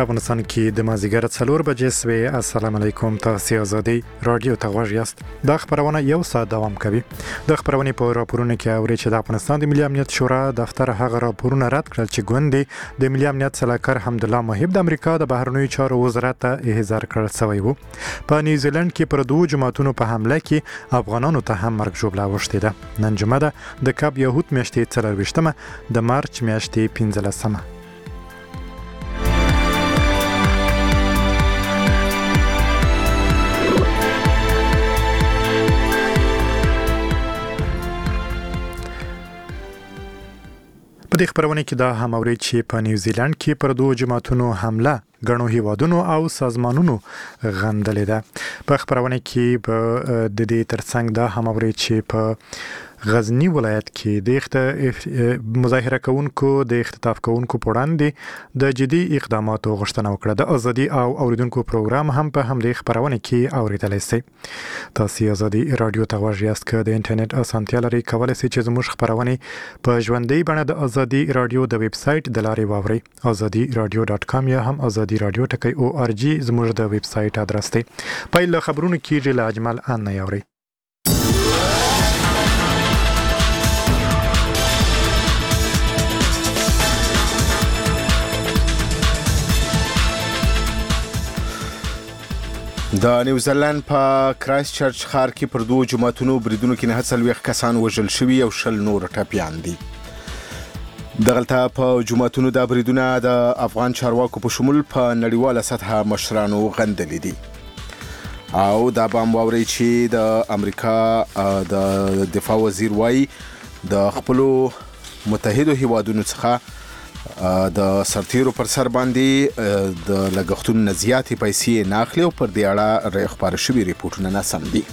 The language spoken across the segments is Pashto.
افغانستان کې د مازیګر 4 بجې سوي. السلام علیکم. تاسو ازادي رادیو ته غوږ یاست. د خبرونه یو ساعت دوام کوي. د خبرونه په راپورونو کې اوري چې د افغانستان د ملي امنیت شورا دفتر هغه راپورونه رد کړل چې ګوندې د ملي امنیت سلاکار حمدالله محب د امریکا د بهرنیو چارو وزارت ته احضار کړل شوی وو. په نیوزیلند کې پر دوه جماعتونو په حمله کې افغانانو ته هم مرګ ژوبله وشته ده. نن جمعه ده د کاب یهود میاشتې 24 د مارچ میاشتې 15. په دې خبرونه کې دا هم اوري چې په نیوزیلند کې پر دوه جماعتونو حمله غنو هیوادونو او سازمانونو غندلې ده. په خبرونه کې په د دې ترڅنګ دا هم اوري چې په غزنی ولایت کې د مظاهره کوونکو د اختطاف کوونکو په وړاندې د جدي اقداماتو غوښتنه وکړه. د ازادي او اوریدونکو پروګرام هم په همدې خبرونه کې اوریدلای شئ. تاسو ازادي رادیو ته غوږ یاست که د انټرنیټ اسانتیا لري کولای شئ چې زموږ خبرونه په ژوندۍ بڼه د ازادي رادیو د ویب سټ د لارې واورئ. azadi.radio.com یا هم azadi.radio.org زموږ د ویب سټ ادرس دی. په له خبرونو کې له اجمل ان نه اورئ. د نیوزیلند په کرایست چرچ ښار کې پر دوه جماعتونو بریدونو کې 49 کسان وژل شوي او 10 نور ټپیان دي. دغلته په جماعتونو د بریدونه د افغان چارواکو په شمول په نړیواله سطحه مشرانو غندلې دي. او دا بام واوري چې د امریکا د دفاع وزیر وايي د خپل متحدو هیوادونو څخه د سرتیرو پر سر باندې د لګښتونو زیاتې پیسې نه اخلي او پر دې اړه خبر شوي ریپورتونه ناسم دي.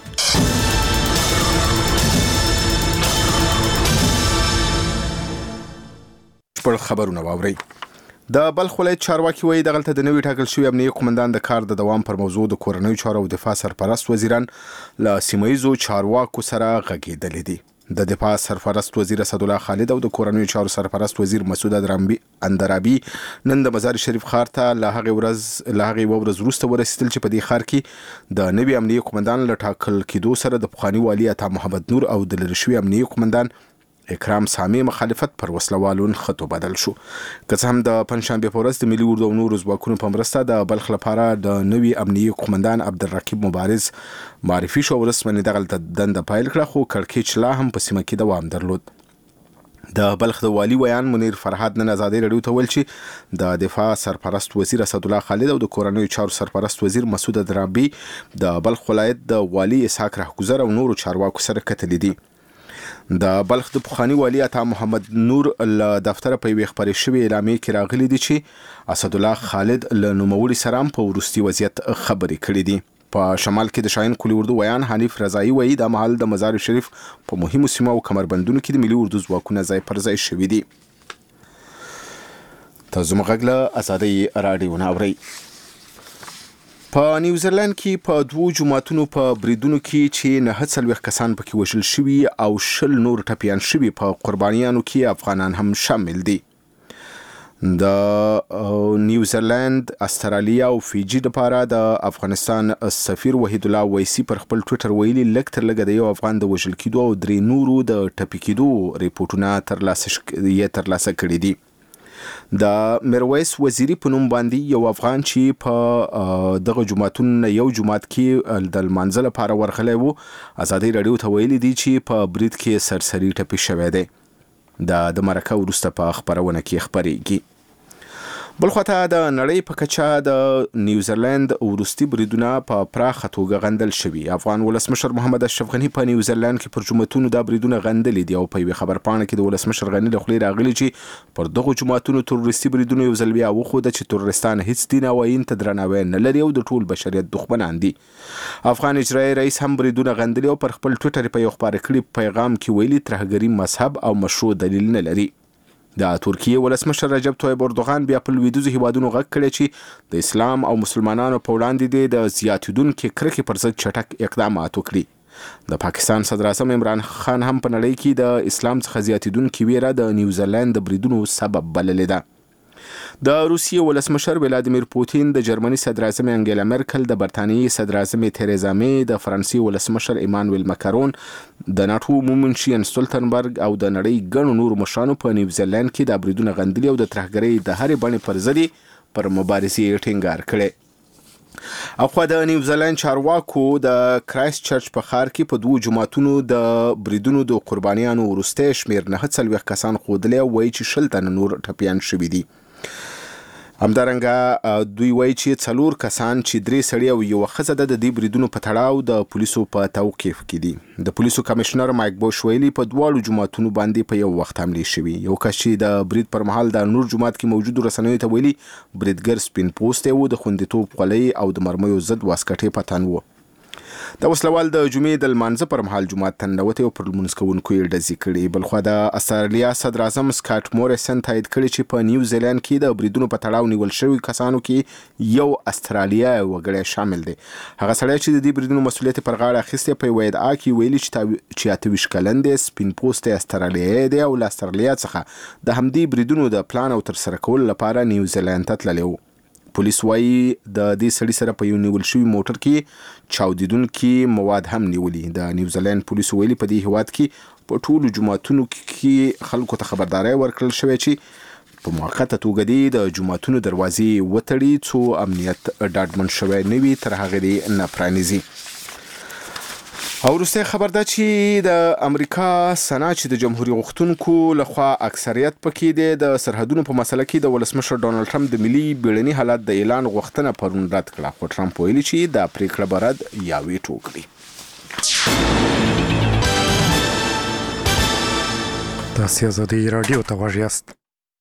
پر خبرونه واوري. د بلخ ولایت چارواکي وایي دغلته د نوي ټاکل شوی امنیتي قومندان د کار د دوام پر موضوع د کورنیو چارو او دفاع سرپرست وزیران له سیمایزو چارواکو سره غږېدلې دي. د دفاع سرپرست وزیر اسد الله خالد او د کورنیو چارو سرپرست وزیر مسعود اندرابي نن د مزار شریف ښار ته له هغه ورځ وروسته ورسېدل چې په دې ښار کې د نوي امنیتي قومندان له ټاکل کېدو سره د پخواني والي عطا محمد نور او د لرې شوي امنیتي قومندان اکرام سامي مخالفت پر وسلوالو خطو بدل شو. که څه هم د پنځشنبه په ورځ د ملي اردو او نورو ځواکونو په مرسته د بلخ لپاره د نوي امنیتي قومندان عبدالرقیب مبارز معرفي شو او رسمي دغلته دنده پیل کړه، خو کړکېچ لا هم په سیمه کې دوام درلود. د بلخ د والي ویان منیر فرهاد نن ازادي رادیو ته ویل چې د دفاع سرپرست وزیر اسد الله خالد او د کورنیو چارو سرپرست وزیر مسعود اندرابي د بلخ ولایت د والي اسحاق رهگذر او نورو چارواکو سره کتلې دي. د بلخ د پخواني والي عطا محمد نور له دفتر په یوې خبرې شوې اعلامیې کې راغلي دي چې اسد الله خالد له نوموړي سره په وروستي وضعیت خبرې کړې دي. په شمال کې د شاهین کلی اردو ویان حنیف رضایی وایي د مهال د مزار شریف په مهمو سیمو او کمربندونو کې د ملي اردو ځواکونه ځای پر ځای شوي دي. تاسو مغږ له ازادي رادیو نه اورئ. په نیوزیلند کې په دوه جماعتونو په بریدونو کې چې 49 کسان پکې وژل شوي او 10 نور ټپیان شوي په قربانیانو کې افغانان هم شامل دي. د نیوزیلند، استرالیا او فیجی لپاره د افغانستان سفیر وحید الله ویسی پر خپل ټویټر ویلي لږ تر لږه د یو افغان د وژل کېدو او 3 نورو د ټپي کېدو ریپورتونه ترلاسه کړي دي. د میرویس وزیری په نوم باندې یو افغان چې په دغه جماعتونو یو جماعت کې د لمانځه لپاره ورغلی وو ازادي رادیو ته ویلي دي چې په برید کې سرسري ټپي شوی دی. د مرکه وروسته په خبرونه کې خبرېږي. بلخواته د نړۍ په کچه د نیوزیلند وروستي بریدونه په پراخه توګه غندل شوي. افغان ولسمشر محمد اشرف غني په نیوزیلند کې پر جماعتونو دا بریدونه غندلې دي او په یوې خبرپاڼه کې د ولسمشر غني له خولې راغلي چې پر دغو جماعتونو تروریستي بریدونه یو ځل بیا وښوده چې تروریستان هیڅ دین او آیین ته درناوی نه لري او د ټول بشریت دښمنان دي. افغان اجرایي رئیس هم بریدونه غندلي او پر خپل ټویټر په یو خپاره کړي پیغام کې ویلي ترهګري مذهب او مشروع دلیل نه لري. د ترکیه ولسمشر رجب طیب اردوغان بیا په لویدیځو هیوادونو غږ کړی چې د اسلام او مسلمانانو په وړاندې د زیاتیدونکو کرکې پر ضد چټک اقدامات وکړي. د پاکستان صدر اعظم عمران خان هم په نړۍ کې د اسلام څخه زیاتیدونکو ویره د نیوزیلند د بریدونو سبب بللې ده. د روسیې ولسمشر ولادیمیر پوتین د جرمني صدر اعظم انګیلا مرکل د برتانیې صدر اعظم تریزا می د فرانسې ولسمشر ایمانویل ماکرون د ناتو مومنشي ان سټولټنبرګ او د نړۍ ګڼو نور مشرانو په نیوزیلند کې د بریدونو غندلي او د ترهګرۍ د هرې بڼې پر ضد پر مبارزې ټینګار کړي. او خو د نیوزیلند چارواکو د کرایست چرچ په ښار کې په 2 جماعتونو د بریدونو د قربانیانو وروسته شمیر 49 کسان خودلې او وایي چې 10 تن نور ټپیان شوي دي. همدارنګه دوی وایي چې 4 کسان چې 3 سړي او یو ښځه د دې بریدونو په تړاو د پولیسو په توقیف کې دي. د پولیسو کمشنر مایک بوش ویلي په 2 جماعتونو باندې په یو وخت حمله شوې. یو کس چې د برید پر مهال د نور جماعت کې موجود رسنیو ته ویلي بریدګر سپین پوسټ و د خوندیتوب خولۍ او د مرمیو ضد واسکټې په تن و. د وسلوال د جمعې د لمانځه پر مهال جماعت ته ننوتې او پر لمونځ کوونکو یې ډزې کړې. بلخوا د استرالیا صدر اعظم سکاټ موریسن تایید کړی چې په نیوزیلند کې د بریدونو په تړاو نیول شوي کسانو کې یو استرالیا وګړی شامل دی. هغه سړی چې د دې بریدونو مسؤلیت پر غاړه اخیستی په یوه ادعا کې ویلي چې 28 کلن دی، سپین پوستی استرالیایي دی او له استرالیا څخه د همدې بریدونو د پلان او ترسره کولو لپاره نیوزیلند ته تللی و. پولیس وایي د دې سړي سره په یو نیول شوي موټر کې چاودیدونکي مواد هم نیولي. د نیوزیلند پولیسو ویلي په دې هیواد کې په ټولو جوماتونو کې خلکو ته خبرداری ورکړل شوې چې په موقته توګه دي د جوماتونو دروازې وتړي څو امنیت ډاډمن شوی نه وي تر هغې دې نه پرانیزي. او وروسته خبر ده چې د امریکا سنا چې د جمهوریت غوښتونکو لخوا اکثریت پکې دی د سرحدونو په مسله کې د ولسمشر ډونالد ټرمپ د ملي بیړني حالت د اعلان غوښتنه پرون رد کړه. خو ټرمپ ویلي چې دا پریکړه به رد یا ویټو کړي. تاسو آزادي رادیو ته غوږ یاست.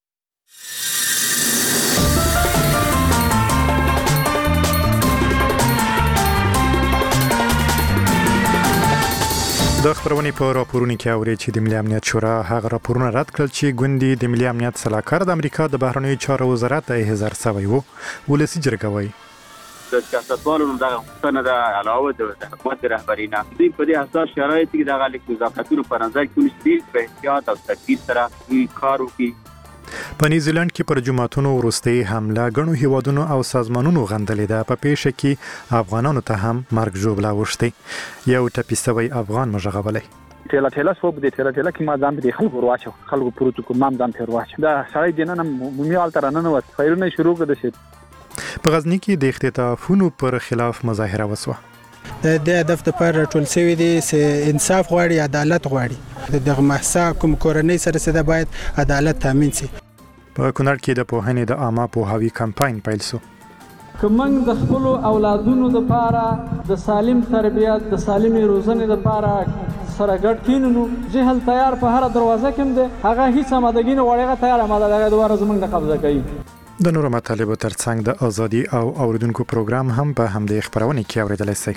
د خبرونې په راپورونو کې اوري چې د ملي امنیت شورا هغه راپورونه رد کړل چې ګوندي د ملي امنیت صلاحکار د امریکا د بهرنیو چارو وزارت احضار شوی وو. ولسی جرګه وایي د سیاستوالو دغه غوښتنه د علاوه د حکومت رهبرینه دوی په دې اساس شرایط کې دغه لیک مذاکراتو په نظر کې ونیسي په احتیاط او تدبیر سره کار وکړي. په نیوزیلند کې پر جماعتونو وروستي حمله غنو هیوادونو او سازمانونو غندلې ده. په پیښه کې افغانانو ته هم مرګ ژوبله وشته. یو ټپیسوي افغان مژغولای ټیلا سوب دي ټیلا کې ما ځان دي خلکو ورواچو خلکو پروتو کوم ځان پر واچ دا سړی دینه مومیال تر نن وس فایرونه شروع کړه شي. په غزنی کې د اختطافونو پر خلاف مظاهره وسوه. د هدف د پر ټول سوي دي انصاف غواړي، عدالت غواړي. دغه محسا کوم کورنۍ سره سده باید عدالت تامین شي. په کونړ کې د پوهنې د عامه پوهاوي کمپاین پیل شو. کومنګ د خپل اولادونو لپاره د سالم تربیت د سالمي روزنې لپاره سره ګډ کینونو جهل تیار په هر دروازه کې دی هغه هیڅ آمادګي نه وړيغه تیار آماده دغه دواره زمنګ د قبضه کوي. د نورو مطالبو ترڅنګ د ازادي او اوریدونکو پروګرام هم په همدې خبرونه کې اوریدلای شئ.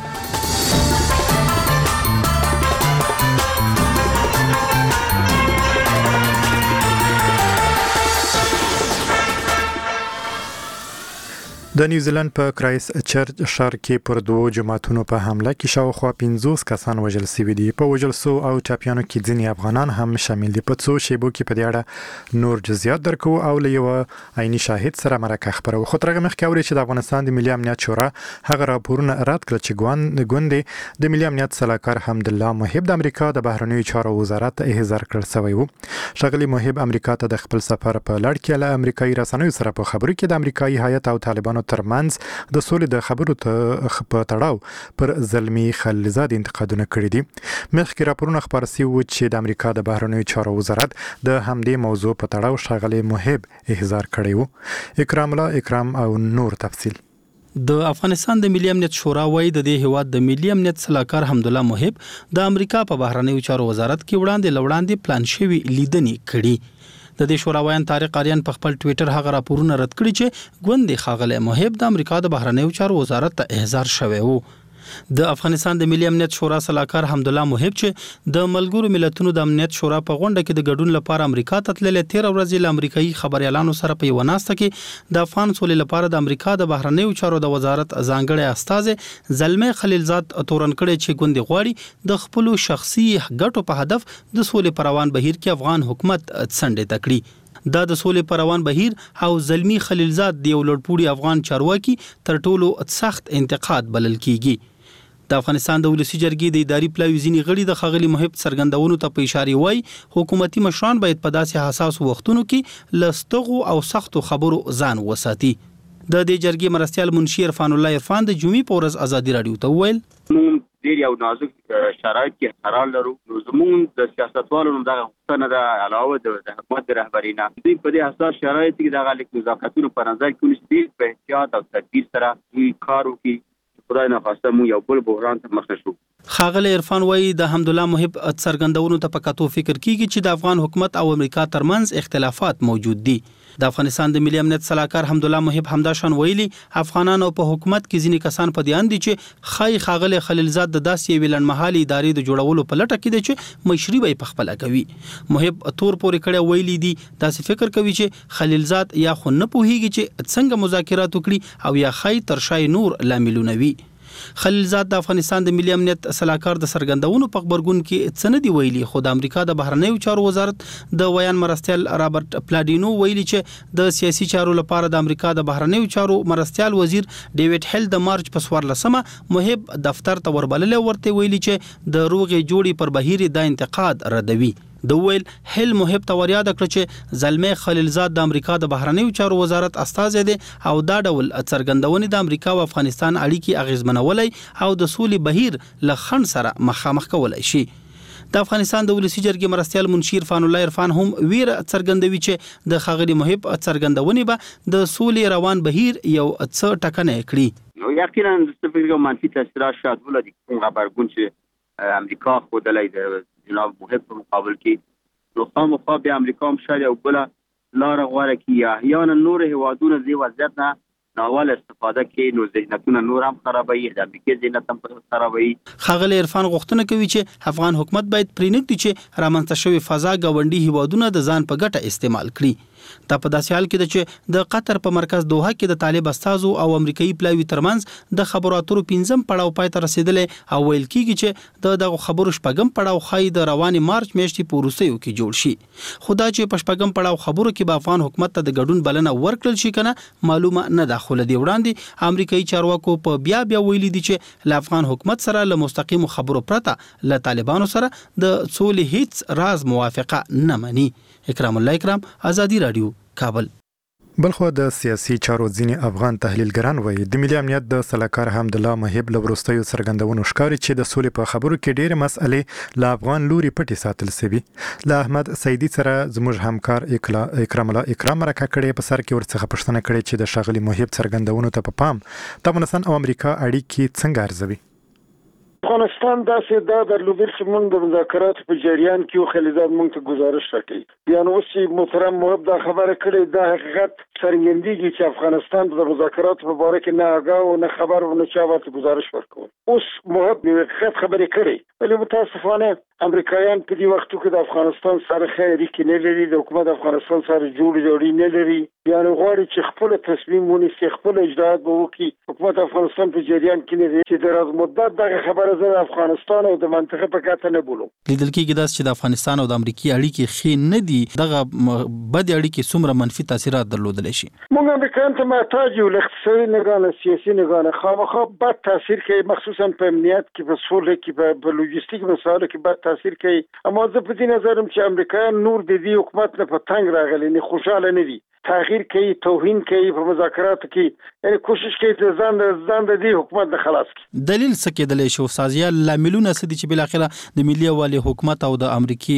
د نیوزیلند په کرایست چرچ ښار کې پر 2 جماعتونو په حمله کې شاوخوا 50 کسان وژل شوي دي. په وژل سو او ټاپیانو کې ځینې افغانان هم شامل دي. په څو شیبو کې په دې اړه نور جزئیات درکو او له یو عیني شاهد سره مرکه خبرو. خو ترغه مخکې اوري چې د افغانستان د ملي امنیت شورا هغه راپورونه رد کړ چې ګوندې د ملي امنیت صلاحکار حمدالله محب د امریکا د بهرنیو چارو وزارت احضار کړل شوی وو. ښاغلي محب امریکا ته د خپل سفر په لړ کې له امریکایي رسنیو سره په خبرو کې د امریکایي هیئت او طالبانو ترمنځ د سولې د خبرو ته په تړاو پر زلمی خلیلزاد انتقادونه کړي دي. مخکې راپورونه خبر شوي وو چې د امریکا د بهرنیو چارو وزارت د همدې موضوع په تړاو ښاغلي محب احضار کړی وو. اکرام او نور تفصیل. د افغانستان د ملي امنیت شورا وایي د دې هیواد د ملي امنیت صلاحکار حمدالله محب د امریکا په بهرنیو چارو وزارت کې وړاندې پلان شوی لیدنې کړي. د دې شوراویان طارق آریان په خپل ټوئیټر هغه راپورونه رد کړي چې ګوندې ښاغلی محب د امریکا د بهرنیو چارو وزارت ته احضار شوی وو. د افغانستان د ملي امنیت شورا صلاحکار حمدالله محب چې د ملګرو ملتونو د امنیت شورا په غونډه کې د ګډون لپاره امریکا ته تللی 13 ورځې له امریکایي خبريالانو سره په یو ناسته کې د افغان سولې لپاره د امریکا د بهرنیو چارو د وزارت ځانګړی استازی زلمی خلیلزاد تورن کړي چې ګوندې غواړي د خپل شخصي ګټو په هدف د سولې پروان بهیر کې افغان حکومت څنډه تکړي. دا د سولې پر روان بهیر او زلمی خلیلزاد د یو لوړپوړي افغان چارواکي تر ټولو سخت انتقاد بلل کیږي. د افغانستان د ولسی جرګې د اداري پلاوي ځینې غړي د ښاغلي محب څرګندونو ته په اشاره وایي حکومتي مشران باید په داسې حساس وختونو کې لستغو او سختو خبرو ځان وساتي. د دې جرګې مرستيال منشي عرفان الله عرفان د جمعې په ورځ ازادي رادیو ته وویل ډیر یو نازک شرایط کې قرار لرو. نو زموږ د سیاستوالو دغه غوښتنه د علاوه د حکومت د رهبری نه دوی په دې حساس شرایط کې دغه لیک مذاکراتونو په نظر کې ونیسي په احتیاط او تدبیر سره کار وکړي. خدای نه خواسته مو یو بل بحران ته مخ نشو. ښاغلی عرفان وایي د حمدالله محب څرګندونو ته په کتو فکر کیږي چې د افغان حکومت او امریکا ترمنځ اختلافات موجود دي. د افغانستان د ملي امنیت صلاحکار حمدالله محب همداشان ویلي افغانانو په حکومت کې ځینې کسان په دیان دي چې خای ښاغلی خلیلزاد د داسې ویلنمحالي ادارې د جوړولو په لټه کې دي چې مشري به په خپل کوي. محب تور پورې کړه ویلي دي داسې فکر کوي چې خلیلزاد یا خو نه پوهیږي چې څنګه مذاکرات وکړي او یا خای ترشای نور لاملونه وي. خلیلزاد د افغانستان د ملي امنیت صلاحکار د سرګندونو په خبرګون کې څه نه دی ویلي، خو د امریکا د بهرنیو چارو وزارت د ویان مرستیال رابرټ پلاډینو ویلي چې د سیاسي چارو لپاره د امریکا د بهرنیو چارو مرستیال وزیر ډیوډ هیل د مارچ په 14مه محب دفتر ته وربلل ورته ویلي چې د روغې جوړې پر بهیر د انتقاد ردوي. د ویل هیل محب ته ورياد کړ چې زلمی خلیلزاد د امریکا د بهرنیو چارو وزارت استازی دی او دا ډول څرګندونې د امریکا او افغانستان اړیکې اغیزمنولای او د سولې بهیر له خنډ سره مخامخ کولای شي. د افغانستان د ولسی جرګې مرستیال منشي عرفان الله عرفان هم ویره څرګندوي چې د ښاغلي محب څرګندونې به د سولې روان بهیر یو څه ټکنه کړي. یقینا د فکر منفي تاثیرات شاید ولري کوم خبرګون چې امریکا خودلای د جناب محب په مقابل کې نو خامخا بیا امریکا هم شاید یو بل لار غوره کړي یا احیانا نور هیوادونه د وضعیت نه ناول استفاده کوي نو ذهنیتونه نور هم خرابوي، د امریکا ذهنیت هم خرابوي. ښاغلی عرفان غوښتنه کوي چې افغان حکومت باید پرېنږدي چې رامنځته شوې فضا ګاونډي هیوادونه د ځان په ګټه استعمال کړي. دا په داسې حال کې ده چې د قطر په مرکز دوحه کې د طالب استازو او امریکایي پلاوي ترمنځ د خبرو اترو 5م پړاو پای ته رسیدلې او ویل کیږي چې دغه خبرو شپږم پړاو خای د رواني مارچ میاشتې په وروستیو کې جوړ شي. خدا چې په شپږم پړاو خبرو کې به افغان حکومت ته د ګډون بلنه ورکړل شي کنه معلومه نه ده. خو لدی وړاندې امریکایي چارواکو په بیا ویلي دي چې له افغان حکومت سره له مستقیم خبرو پرته له طالبانو سره د سولې هیڅ راز موافقه نه مني. اکرام الله اکرام، آزادی رادیو، کابل. بلخو د سیاسي چارو ځینې افغان تحلیلګران وایي د ملي امنیت د صلاحکار حمدالله محب له وروستیو څرګندونو ښکاري چې د سولې په خبرو کې ډېرې مسئلې له افغان لوري پټې ساتل شوي. له احمد سیدي سره زموږ همکار اکرام الله اکرام راکړه کړې په سر کې ورڅخه پوښتنه کړې چې د ښاغلي محب څرګندونو ته په پام د افغانستان او امریکا اړیکې څنګه ارزوي. افغانستان داسې دا درلودل چې موږ د مذاکراتو په جریان کې خلیلزاد موږ ته گزارش راکړي یعنی اوس محترم محب دا خبره کړې دا حقیقت څرګندېږي چې افغانستان د مذاکراتو په باره کې نه آگاه او نه خبر او نه چا ورته گزارش ورکول. اوس محب د حقیقت خبرې کړې ولی متاسفانه امریکایان په دې وختو کې د افغانستان سره خیری کې نه لري، د حکومت افغانستان سره جوړی نه لري، یعنی غواړي چې خپل تصمیم ونیسي، خپل اجرات به وکړي. حکومت افغانستان په جریان کې نه دی چې د راز مدت دغه خبره زه د افغانستان او د منطقه په کاته نه بولم. لیدل کېږي داس چې د افغانستان او د امریکای اړیکې ښې نه دي، دغه بد اړیکې څومره منفي تاثیرات درلودلی شي. موږ امریکایان ته محتاج یو له اقتصادي نګاه سیاسي نګاه خامخا بد تاثیر کوي، مخصوصا په امنیت کې، په سولې کې، په لوجستیک مسایلو کې بد تاثیر کوي. اما زه په دې نظرم چې امریکایان نور د دې حکومت نه په تنګ راغلي نه خوشاله نه دي، تغییر کوي، توهین کوي په مذاکراتو کې، یعنی کوشش کوي چې ځان د دې حکومت نه خلاص کړي. دلیل څه کېدلی شي استاذ لاملونه څه دي چې بالاخره د ملي والي حکومت او د امریکای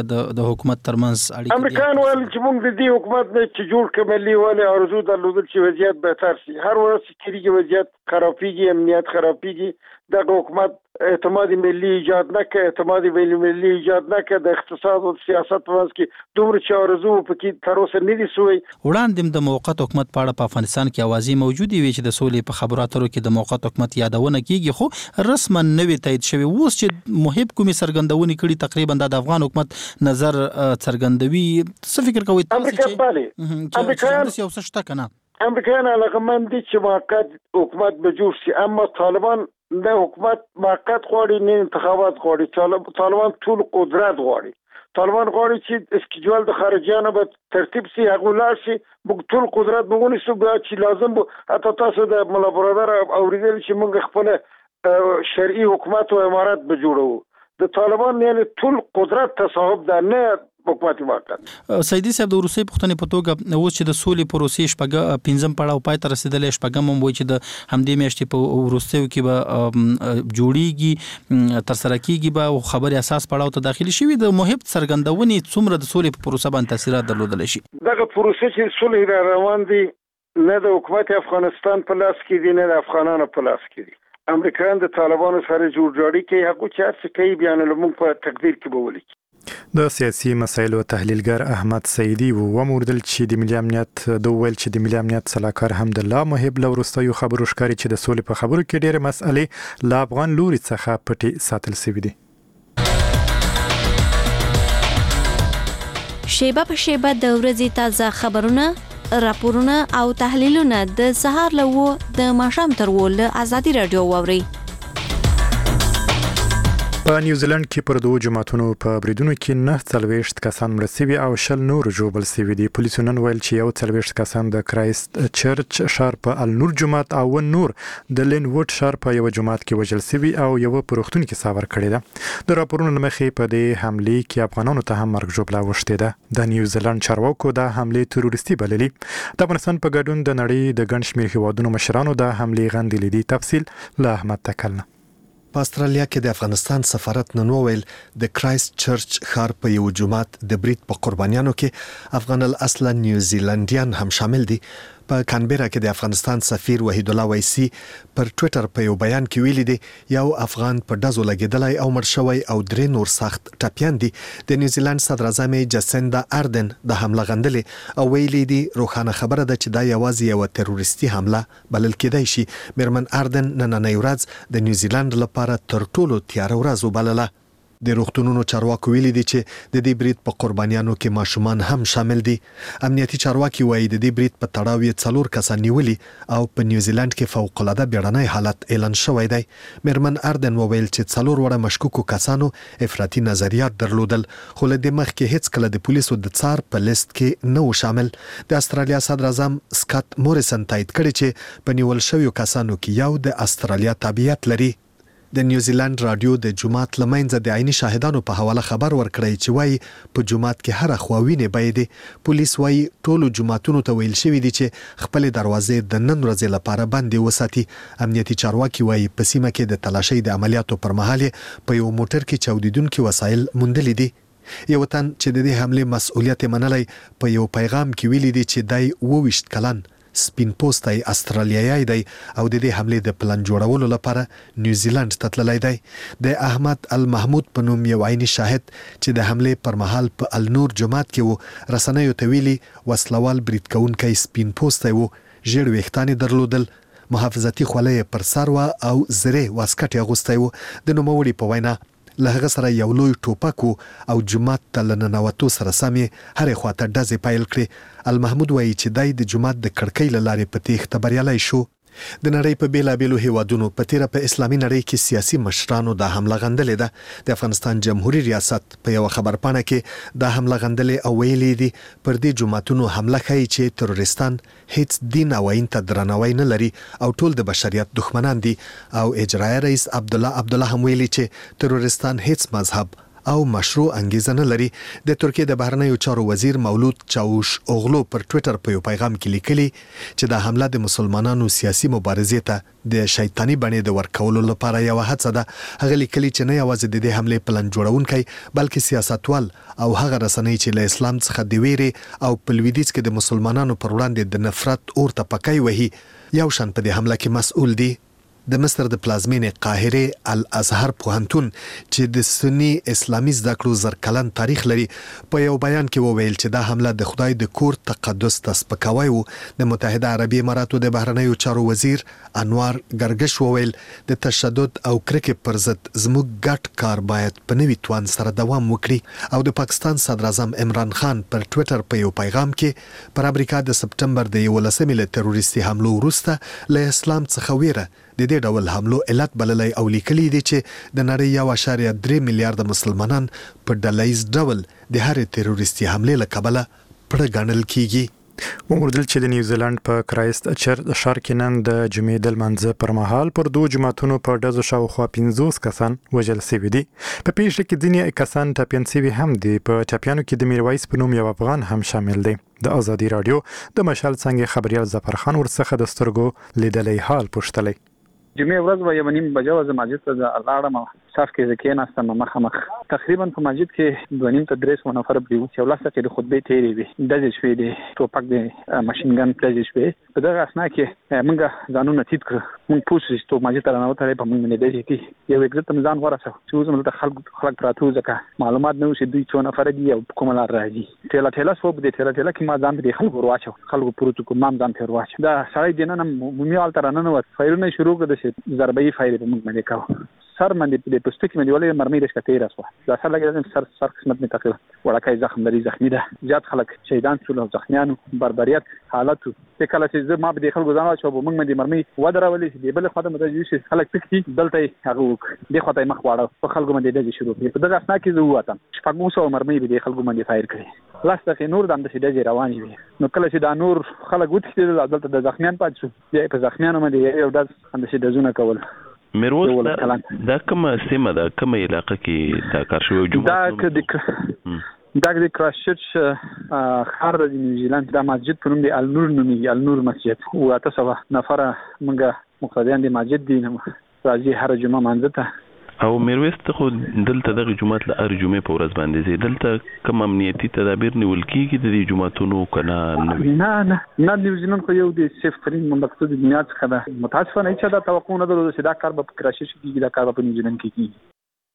د حکومت ترمنځ اړیکې امریکایان ول چې موږ د دې حکومت نه چې جوړ کړي ملي والي ارزو درلودل چې وضعیت بهتر شي، هر ورځ چې وضعیت خرابېږي، امنیت خرابېږي، د حکومت اعتماد ملي ایجاد نه کړي، اعتماد ملي ایجاد نه کړي، د اقتصاد او سیاست په منځ کې دومره چې ارزو پکې تر اوسه نه دي سوی. وړاندې د موقت حکومت په اړه په افغانستان کې اوازې موجودې وي چې د سولې په خبرو اترو کې د موقت حکومت یادونه کیږي، خو رسما نه وي تایید شوی. اوس چې محب کومې څرګندونې کړي تقریبا د افغان حکومت نظر څرګندوي، څه فکر کوئ تاسو چې امریکایان یو څه شته کنه امریکایان علاقمند دي چې موقت حکومت به جوړ شي، اما طالبان د حکومت موقت غواړي، نه انتخابات غواړي. طالبان ټول قدرت غواړي، طالبان غواړي چې اسکیجوال د خارجيانو به ترتیب سي هغه لاړ شي موږ ټول قدرت وګونی سو بیا چې لازم حتی تاسو د مولا برادر اوریدل چې موږ خپل شرعي حکومت او امارات به جوړو د طالبان یعنی ټول قدرت تصاحب ده نه حکومتي واکد سیدی صاحب د روسي پښتنې په توګه اوس چې د سولې پروسې شپږ پنځم پړاو پای ته رسیدلې شپږم هم وایي چې د همدې میاشتې په وروستیو کې به جوړیږي تر سره کیږي به خبري اساس پړاو ته داخلي شي د محب څرګندونې څومره د سولې په پروسه باندې تاثیرات درلودل شي دغه پروسه چې سولې روان دي نه د حکومت افغانستان په لاس کې دي نه د افغانانو په لاس کې دي امریکایان د طالبانو سره جوړجاړي کوي هغه چې څه کوي بیان لمون په تقدیر کې به ولي د سیاسي مسایلو تحلیلګر احمد سیدی وموردل چې د ملي امنیت د ویل چې د ملي امنیت صلاحکار حمدالله محب لورستایو خبرو ښکاري چې د سولې په خبرو کې ډېر مسئلې لا افغان لوري څخه پټي ساتل شوې دي شیبه په شیبه د ورځې تازه خبرونه راپورونه او تحلیلونه د سهار له د ماښام تر ول ازادي رادیو ووري په نیوزیلند کې پر دوه جماعتونو په بریدونو کې 49 کسان مړ شوي او 10 نور ژوبل شوي دي پولیسو نن ویل چې یو 40 کسان د کرایست چرچ ښار په النور جماعت او نور د لین ووډ ښار په یو جماعت کې وژل شوي او یو پروختون کې ساور کړی ده د راپورونو مخې په دې حمله کې افغانانو ته هم مرګ ژوبلا وشته ده د نیوزیلند چارواکو د حمله تروریستي بللي د افغانستان په ګډون د نړۍ د ګڼ شمېر هیوادونو مشرانو د حمله غندلې دي تفصیل له احمد تکلنه په استرالیا کې د افغانستان سفارت نن وویل د کرایست چرچ ښار په یو جماعت د برید په قربانیانو کې افغان الاصل نیوزیلندیان هم شامل دي په کانبرا کې د افغانستان سفیر وحید الله ویسی پر ټوئیټر په یو بیان کې ویلي دي یو افغان په دزو لګیدلای او مړ شوی او درې نور سخت ټپيان دي د نیوزیلند صدر اعظم جسندا اردن د حمله غندلې او ویلي دي روخانه خبره ده چې دا یوازې یو تروریستي حمله بلل کېدای شي میرمن اردن نننۍ ورځ د نیوزیلند لپاره تر ټولو تیاره ورځ وبلله د روغتونونو چارواکو ویلي دي چې د دې برید په قربانیانو کې ماشومان هم شامل دي امنیتي چارواکي وایي د دې برید په تړاو یې 4 کسان نیولي او په نیوزیلند کې فوق العاده بیړنی حالت اعلان شوی دی میرمن اردن وویل چې 4 وړه مشکوکو کسانو افراطي نظریات درلودل خو له دې مخکې هیڅ کله د پولیسو د څار په لیست کې نه و شامل د استرالیا صدر اعظم سکاٹ موریسن تایید کړی چې په نیول شویو کسانو کې یو د استرالیا تابعیت لري د نیوزیلند رادیو د جمعات لمنځه د عیني شاهدانو په حواله خبر ورکړی چې وایي په جمعات کې هر خواوینه باید پولیس وایي ټولو جمعاتونو ته ویل شوی دي چې خپل دروازې د نن ورځې لپاره بندي وساتي امنیتي چارواکي وایي په سیمه کې د تلاشۍ د عملیاتو پر مهال په یو موټر کې چاودیدونکو وسایل موندل دي یو تن چې د دې حمله مسؤلیت منلای په یو پیغام کې ویلي دي چې دای 22 کلن سپین پوسټای استرالیایي دی او د دې حمله د پلان جوړولو لپاره نیوزیلند ته تللی دی د احمد المحمود په نوم یو عیني شاهد چې د حمله پر مهال په النور جماعت کې و رسنیو ته ویلي وسلوال برید کوونکی سپین پوسټای و ژړ وختانی درلودل محافظتي خولۍ پر سر او زره واسکټ اغوستی و د نوموړي په وینا له هغه سره یو لوی ټوپک او جماعت ته لننوتو سره سمې هرې خواته ډزې پیل کړې المحمود وایي چې دای د جماعت د کړکۍ له لارې په تېښته بریالی شو د نړۍ په بیلابېلو هیوادونو په تیره په اسلامي نړۍ کې سیاسي مشرانو د حمله غندلې ده د افغانستان جمهوریت ریاست په یو خبرپاڼه کې د حمله غندلې او ویلي دي پر دې جماعتونو حمله کوي چې تروریستان هیڅ دین او آیین ته درناوی نه لري او ټول د بشریت دښمنان دي او اجرایي رئیس عبدالله هم ویلي چې تروریستان هیڅ مذهب او مشروع انګیزه نه لري د ترکیه د بهرنیو چارو وزیر مولود چاوش اوغلو پر ټوئیټر په یو پیغام کې لیکلي چې د حمله د مسلمانانو سیاسي مبارزې ته د شیطانی بڼې د ورکولو لپاره یو هڅه ده هغه لیکلي چې نه یوازې د دې حمله پلان جوړونکي بلکې سیاستوال او هغه رسنۍ چې له اسلام څخه د ویري او په لویدیځ کې د مسلمانانو پر وړاندې د نفرت اور ته پکای وهي یو شان په دې حمله کې مسؤل دي د مصر د پلازمینې قاهره الازهر پوهنتون چې د سنی اسلامي زده کړو زرکلن تاریخ لري په یو بیان کې وویل چې دا حمله د خدای د کور تقدس ته سپکاوی وو د متحده عربی اماراتو د بهرنیو چارو وزیر انوار ګرګش وویل د تشدد او کرکې پر ضد زموږ ګډ کار باید په نوي توان سره دوام وکړي او د پاکستان صدر اعظم عمران خان پر ټوئیټر په یو پیغام کې پر امریکا د سپټمبر د 11 له تروریستي حملو وروسته له اسلام څخه ویره د دې ډول حملو علت بللی او لیکلي دي چې د نړۍ 1.3 میلیارډ مسلمانان په ډلهییز ډول د هرې تروریستي حملې له کبله پړه ګڼل کیږي. وموردل چې د نیوزیلند په کرایست چرچ ښار کې نن د جمعې د لمانځه پر مهال پر دوه جماعتونو په ډزو شاوخوا 50 کسان وژل شوي دي. په پیښه کې ځینې کسان ټپیان شوي هم دي. په ټپیانو کې د میرویس په نوم یو افغان هم شامل دی. د ازادي رادیو د مشال څنګه خبريال ظفر خان ورڅخه د سترګو لیدلې حال پوښتلی. جمعې ورځ و 1:30 بجې و مسجد ته لاړم صف کې ځکه ناستم مخامخ تقریبا په مسجد کې 2.5 ته 3 نفر بریو چې ولاسته کې د خطبه تیرې وي د شوي دي ټوپک د ماشين ګن پلیز شوي په دغه اسنا کې موږ ځانونه تیت کړ موږ پوښتنه ته مسجد ته نه وته په موږ نه دی چې یو ایګزت ځان ورسه چې زموږ د خلک راتو ځکه معلومات نه وشي دوی څو نفر دي او کومه لار راځي ټیلا سو په دې ټیلا کې ما ځان د خلکو ورواچو خلکو پروتو کوم ځان ته ورواچو دا سړی دینه مومي تر نه وت فایرونه شروع کړ د ضربې فایر په موږ باندې کاوه سر باندې د پستکی باندې ولې مرمۍ د شکته راسوه دا سره لګیدل سر قسمت می تقریبا وړکای زخم لري زخمی ده زیات خلک شهیدان شول او زخمیانو بربریت حالت ته کله چې ما به خلکو ځان واچو موږ باندې مرمۍ ودرولې دی بل خدای متوجه شي خلک پکې دلته هغه د خدای مخ واړه په خلکو باندې د شروع په دغه اسنا کې زه واتم شپږ سو مرمۍ به خلکو باندې فایر کړي لاسته نور د اندې د رواني وي نو کله چې دا نور خلک وتښتېدل دلته د زخمیان پات شو بیا په زخمیانو باندې یو د اندې د زونه کول میروز دا کومه سیمه ده کومه علاقه کې دا کار شوی جمعه دا د کرایست چرچ ښار د نیوزیلند د مسجد په نوم دی النور نومي النور مسجد او تاسو نفر موږ مقتدیان د مسجد دي راځي هر جمعه مانځه ته او میرویس ته خو دلته دغه جمعات له هر جمعې په ورځ باندې زی دلته کوم امنیتي تدابیر نیول کیږي د دې جمعاتونو کنه نه نیوزیلند خو یو د سیفترین مملکت د دنیا څخه ده متاسفانه چې دا توقع نه درلوده چې دا کار به کراشي شي دا کار په نیوزیلند کې کیږي.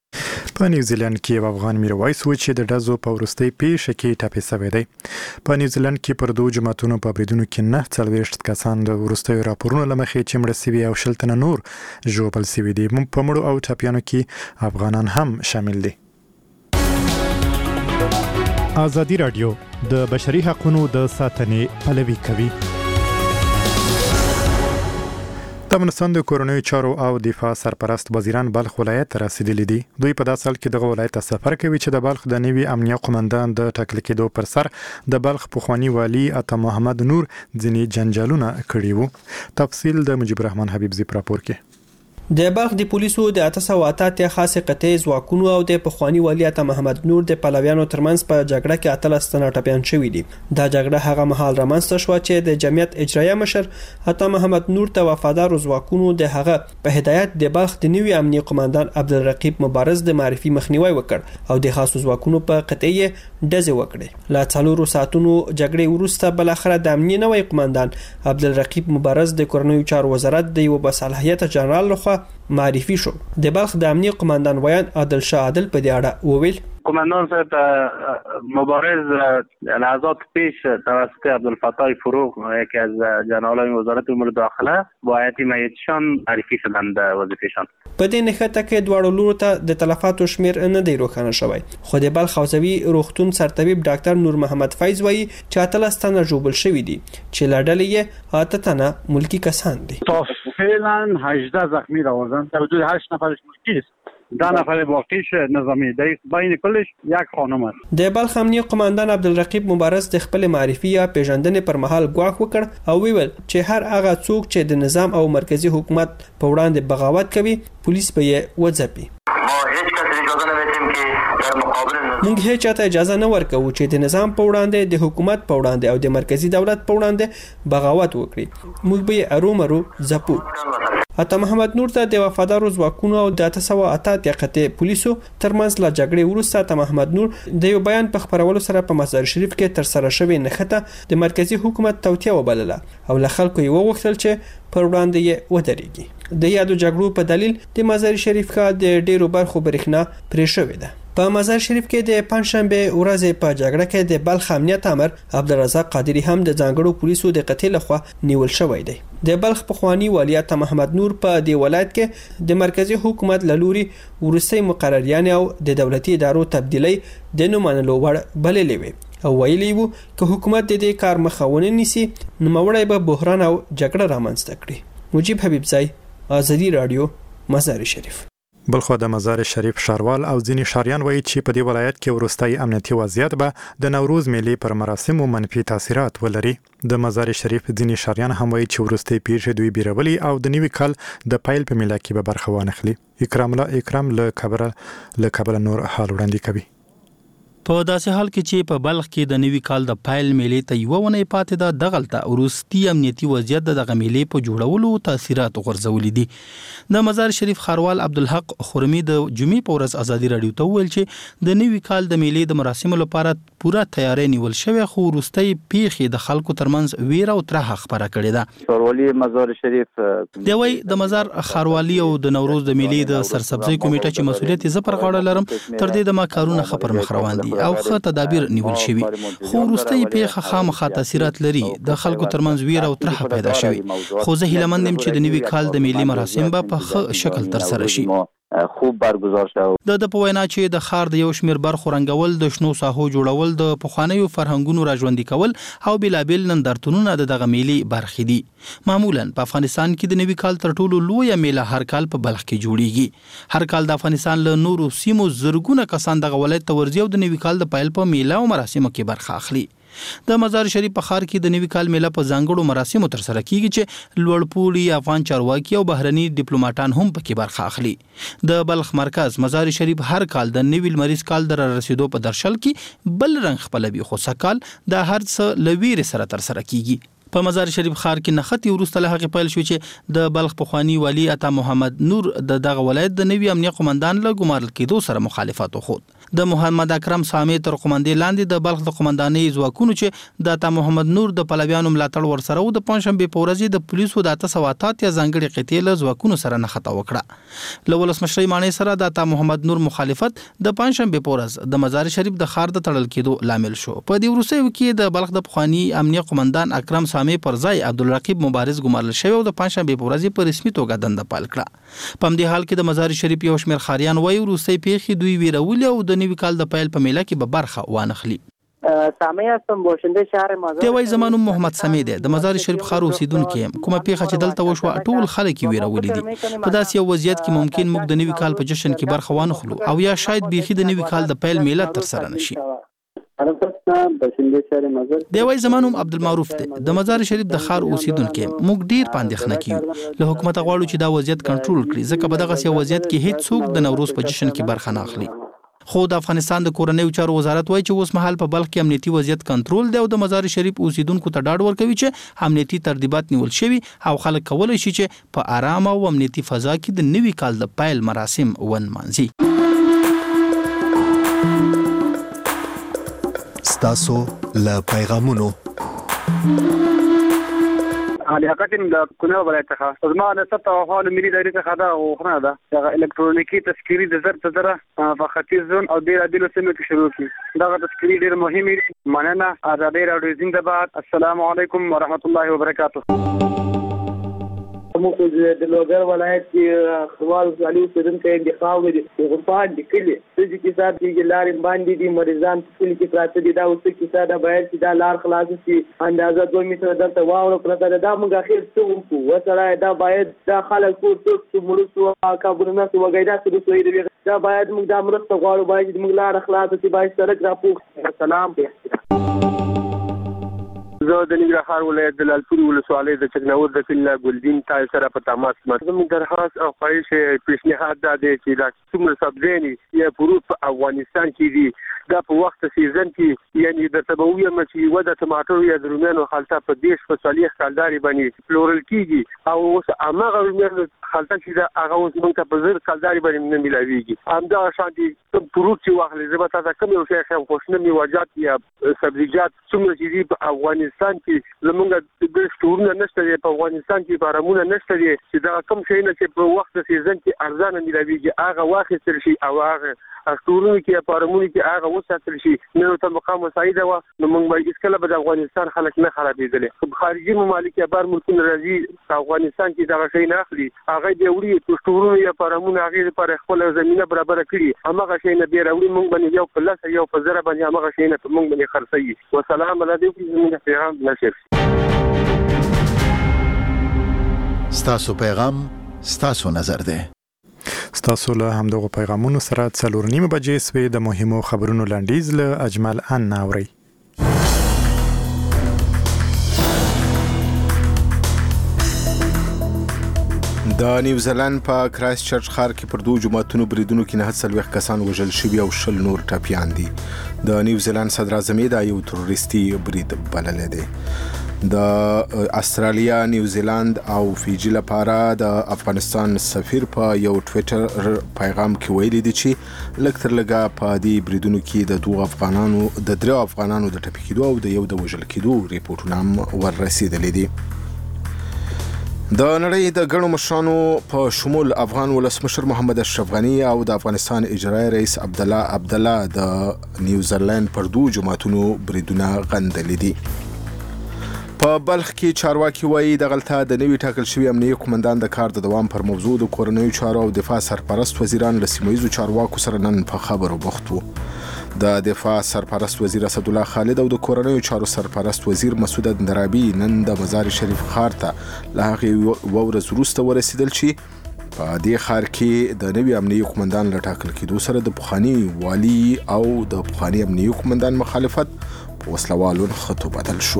په نیوزیلند کې یو افغان میرویس و چې د ډزو په وروستۍ پیښه کې ټپي شوی دی. په نیوزیلند کې پر دوه جماعتونو په بریدونو کې 49 کسان د وروستیو راپورونو لمخې چې مړه شوي او شل تنه نور ژوبل شوي دي. په مړو او ټپیانو کې افغانان هم شامل دي. ازادي رادیو د بشري حقوقو د ساتنې پلوي کوي. د افغانستان د کورنیو چارو او دفاع سرپرست وزیران بلخ ولایت ته رسیدلي دي. دوی په داسې حال کې دغه ولایت ته سفر کوي چې د بلخ د نوي امنیه قومندان د ټاکل کېدو پر سر د بلخ پخوانی والی عطا محمد نور ځینې جنجالونه کړي وو. تفصیل د مجيب الرحمن حبیب زی راپور کې. د بلخ د پولیسو د 808 خاصه قطعي ځواکونو او د پخوانی والی عطا محمد نور د پلویانو ترمنځ په جګړه کې 13 تنه ټپیان شوي دي. دا جګړه هغه مهال رامنځته شو چې د جمعیت اجرایه مشر عطا محمد نور ته وفادار ځواکونو د هغه په هدایت د بلخ د نوي امنیه قومندان عبدالرقیب مبارز د معرفي مخنیوي وکړ او د خاصو ځواکونو په قطعي ډزې وکړې. لا 4 ساعتونو جګړې وروسته بل اخر د امنیه نوي قومندان عبدالرقیب مبارز د کورنیو چارو وزارت د یو بصلاحیت جنرال لخوا معرفي شو. د بلخ د امنیه قومندان ویان عادل شاه عادل په دې اړه وویل قومندان صاحب مبارز لحظات پیش توسط عبدالفتاح فروغ یکی از جنرالان وزارت امور داخله با هیئت مهیتشان معرفی شدند به وظیفهشان. په دې نښته کې دواړو لورو ته د تلفاتو شمیر نه دی روښانه شوی. خو د بلخ حوزوي روغتون سرطبيب ډاکټر نور محمد فیض وایي چې 13 تنه ژوبل شوي دي چې لړلې یې 8 تنه ملکی کسان دي. فعلا 18 زخمی راوردن در حدود 8 نفرش ملکی است. 10 نفر باقیش نظامی در بین کلش یک خانم است. د بلخ امنیه قومندان عبدالرقیب مبارز د خپل معرفي یا پیژندنې پر مهال ګواښ وکړ او ویل چې هر هغه څوک چې د نظام او مرکزی حکومت په وړاندې بغاوت کوي پولیس به یې وځپي. موږ هیڅ چاته اجازه نه ورکوو چې د نظام په وړاندې د حکومت په وړاندې او د مرکزی دولت په وړاندې بغاوت وکړي. موږ به یې ارومرو ځپو. عطا محمد نور ته د وفادارو ځواکونو او د 808 قطعي پولیسو ترمنځ لا جګړې وروسته عطا محمد نور د یو بیان په خبرولو سره په مزار شریف کې تر سره شوی نښته د مرکزی حکومت توطیه وبلله او له خلکو یې وغوښتل چې پر وړاندې یې ودرېږي. د یادو جګړو په دلیل د مزار شریف ښار د ډیرو برخو برېښنا پرې شوې ده. په مزار شریف کې د پنځشنبه ورځې په جګړه کې د بلخ امنیت امر عبدالرزاق قادری هم د ځانګړو پولیسو د قتل لخوا نیول شوی دی. د بلخ پخوانی والی عطا محمد نور په دې ولایت کې د مرکزی حکومت لوري ورسته مقرریان او د دولتي ادارو تبدیلی د نو منلو وړ بللې وي او ویلي وو چې حکومت د دې کار مخاونه نیسي نو موړی به بحران او جګړه رامنځته کړي. مجيب حبیب زای ازادي رادیو مزار شریف. بلخو د مزار شریف شاروال او ځینی شاریان وایي چې په دې ولایت کې ورستۍ امنیتي وضعیت به د نوروز میلې پر مراسمو منفي تاثیرات ولري. د مزار شریف ځینی شاریان هم وایي چې ورستۍ پیښې دوی بیرولي او د نوي کال د پایل په میله کې به برخه وانخلي. اکرام له کابل نور حال وړاندې کوي. په داسې حال کې چې په بلخ کې د نوي کال د پایل میلې ته یو ونه پاتې ده، دغلته ورستي امنیتي وضعیت دغه میلې په جوړولو تاثیرات غورځولې دي. د مزار شریف خاروال عبدالحق خرمی د جمعې په ورځ ازادي رادیو ته وویل چې د نوي کال د میلې د مراسمو لپاره پوره تیاری نیول شوی، خو ورستي پیښې د خلکو ترمنځ ویره او ترهه خبره کړې ده. خاروالي مزار شریف دی وایي د مزار خاروالي او د نوروز د میلې د سرسبزي کمیټه چې مسولیت یې پر غاړه لرم، تر دې د ما کارونه خبر مخ روان دي او ښه تدابیر نیول شوی، خو وروستۍ پیښه خامخا تاثیرات لري. د خلکو ترمنځ ویره او ترهه پیدا شوی، خو زه هیله مند یم چې د نوي کال د میلې مراسم به په ښه شکل ترسره شي. خوب برگزار شو. د په وینا چې د ښار د یو شمېر برخو رنګول، د شنو ساحو جوړول، د پخوانیو فرهنګونو راژوندي کول او بېلابېل نندارتونونه د دغه میلې برخې دي. معمولا په افغانستان کې د نوي کال تر ټولو لویه میله هر کال په بلخ کې جوړیږي. هر کال د افغانستان له نورو سیمو زرګونه کسان دغه ولایت ته ورځي او د نوي کال د پیل په میله او مراسمو کې برخه اخلي. د مزار شریف په ښار کې د نوي کال میله په ځانګړو مراسمو ترسره کیږي چې لوړپوړي افغان چارواکي او بهرني ډیپلوماټان هم پکې برخه اخلي. د بلخ مرکز مزار شریف هر کال د نوي لمریز کال د رسیدو په درشل کې بل رنګ خپلوي، خو سکال د هر څه لویر سره ترسره کیږي. په مزار شریف ښار کې نختی وروسته له هغه پیل شو چې د بلخ پخوانی والی عطا محمد نور د دغه ولایت د نوي امنیه قومندان له ګمارل کېدو سره مخالفت وخود. د محمد اکرم سامي تر قومندې لاندې د بلخ د قومندانۍ ځواکونو چې د عطا محمد نور د پلویانو ملاتړ ورسره و، د پنځشنبه په ورځ د پولیسو د 808 یا ځانګړي قطعې له ځواکونو سره نښته وکړه. له ولسمشر مانی سره د عطا محمد نور مخالفت د پنځشنبه په ورځ د مزار شریف د ښار د تړل کېدو لامل شو. په دې وروستیو کې د بلخ د پخوانی امنیه قومندان اکرم سامي پر ځای عبدالرقیب مبارز ګمارل شوی او د پنځشنبه په ورځ په رسمي توګه دنده پیل کړه. په همدې حال کې د مزار شریف یو شمېر خاریان وایي وروستۍ پیښې دوی ویرولې او د نوي کال د پیل په میله کې به برخه وانخلي. سامي هستم باشنده شهر مزار. دی وایي زما نوم محمد سمی دی، د مزار شریف ښار اوسیدونکی یم. کومه پیښه چې دلته وشوه ټول خلک یې ویرولي دي. په داسې یو وضعیت کې ممکن موږ د نوي کال په جشن کې برخه وانخلو او یا شاید بیخي د نوي کال د پیل میله ترسره نشي. دی وایي زما نوم عبدالمعروف دی، د مزار شریف د ښار اوسیدونکی یم. موږ ډیر په اندېښنه کې یو. له حکومت غواړو چې دا وضعیت کنټرول کړي، ځکه په دغسې یو وضعیت کې هیڅ څوک د نوروز په جشن کې برخه نه اخلي. خو د افغانستان د کورنیو چارو وزارت وایي چې اوس مهال په بلخ کې امنیتي وضعیت کنټرول دی او د مزار شریف اوسیدونکو ته ډاډ ورکوي چې امنیتي ترتیبات نیول شوي او خلک کولی شي چې په آرام او امنیتي فضا کې د نوي کال د پیل مراسم ونمانځي. ستاسو له پیغامونو علي حقیقت د کونړ ولایت څخه زما د ست او حال ملي دایره څخه دا غوښنه ده چې الکترونیکي تذکری د زر تزره په ختیځ زون او ډیر عدالت سیمه کې شروع کی. دا تذکری ډیر مهمه دي. مننه. ازادي رادیو زنده‌باد. السلام علیکم ورحمت الله وبرکاته. موږ د لوګر ولایت کې خپل علي سیدونکو انتخاب دي غفار دي کلی چې کیسه دي لارې باندې دي مریضان کلی کې پراته دي. دا اوس کیسه دا باید چې دا لار خلاص شي اندازه 2 متره دلته واوره پرته دا موږ اخر څه وکړو وسره دا باید دا خلک ټول مړو کابلونه سو وګیدا سره سوي دي. دا باید موږ د مرسته غواړو، باید موږ لار خلاص شي، باید سړک راپوښ. سلام زه د ننګرهار ولایت د لالپورې ولسوالۍ د چکناور د کلي ګلدین تای سره په تماس یم. زموږ درخواست او خواهش پیشنهاد دا دی چې دا څومره سبزیانې یا فروټ په افغانستان کې دي دا په وخت سیزن کې یعنی د تبویه مچې و د ټماټر یا د رومیانو خلطه په دیش په صالح کالداري باندې پلورل کیږي او اوس هغه رومیانو خلطه چې دا هغه اوس موږ ته په زر کالداري باندې نه ملاويږي. همدا شانتي فروټ چې واخلې زه به تاسو کوم یو شی خو خوشنه میوجات یا سبزیجات څومره چې دي په افغانستان کې زمونږ د سټورونه نشته دی، په افغانستان کې بارامونه نشته دی چې دا کوم شی نه چې په وخت سیزن کې ارزانه ملاويږي هغه واخیستل شي او هغه سټورونه کې بارامونه کې هغه وساتل شي. نو ته مقام مساعده و نو موږ به اسکله به د افغانستان خلک نه خرابېدل. خارجي ممالک یا بار ملکونه راځي افغانستان کې دا شی نه اخلي، هغه دی وړي سټورونه یا بارامونه هغه پر خپل زمينه برابر کړي، هغه شی نه دی راوړي موږ باندې یو په لاس یو په زره باندې هغه شی نه موږ باندې خرڅي. والسلام علیکم زموږ پیغام نشر. ستاسو پیغام ستاسو نظر دی؟ ستاسو له همدغه پیغامونو سره 4:30 بجې سوي د مهمو خبرونو لاندیز له اجمل ان اوري. د نیوزیلند په کرایست چرچ ښار کې پر 2 جماعتونو بریدونو کې 9 کسان وژل شوي او 10 نور ټپیان دي. د نیوزیلند صدر اعظم دا یو تروریستي برید بللی دی. د استرالیا، نیوزیلند او فیجی لپاره د افغانستان سفیر په یو ټویټر پیغام کې ویلي دی چې لږ تر لږه په دې بریدونو کې د 3 افغانانو د ټپي کېدو او د یو د وژل کېدو ریپورټونه هم وررسېدلي دي. د نړۍ د ګڼو مشرانو په شمول افغان ولسمشر محمد اشرف غني او د افغانستان اجرایي رئیس عبدالله د نیوزیلند پر 2 جماعتونو بریدونه غندلي دي. په بلخ کې چارواکي وایي دغلته د نوي ټاکل شوي امنیتي قومندان د کار د دوام پر موضوع د کورنیو چارو او دفاع سرپرست وزیران له سیمه‌ییزو چارواکو سره نن په خبرو بوخت وو. د دفاع سرپرست وزیر اسدالله خالد او د کورنیو چارو سرپرست وزیر مسعود اندرابي نن د مزار شریف ښار ته له هغې ورځ وروسته ورسېدل چې په دې ښار کې د نوي امنیتي قومندان له ټاکل کېدو سره د پخواني والي او د پخواني امنیتي قومندان مخالفت په وسلوالو نښتو بدل شو.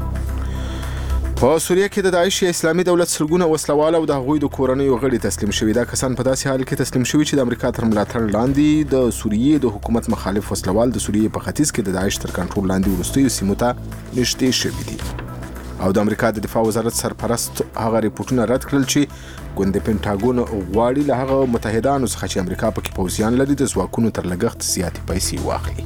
په سوریه کې د داعش اسلامي دولت سلګونه وسلوال او د هغوی د کورنیو غړي تسلیم شوي. دا کسان په داسې حال کې تسلیم شوي چې د امریکا تر ملاتړ لاندې د سوریې د حکومت مخالف وسلوال د سوریې په ختیځ کې د داعش تر کنټرول لاندې وروستیو سیمو ته نږدې شوي دي. او د امریکا د دفاع وزارت سرپرست هغه ریپورټونه رد کړل چې ګوند پینټاګون غواړي له هغه متحدانو څخه چې امریکا پکې پوځیان لري د ځواکونو تر لګښت زیاتې پیسې واخلي.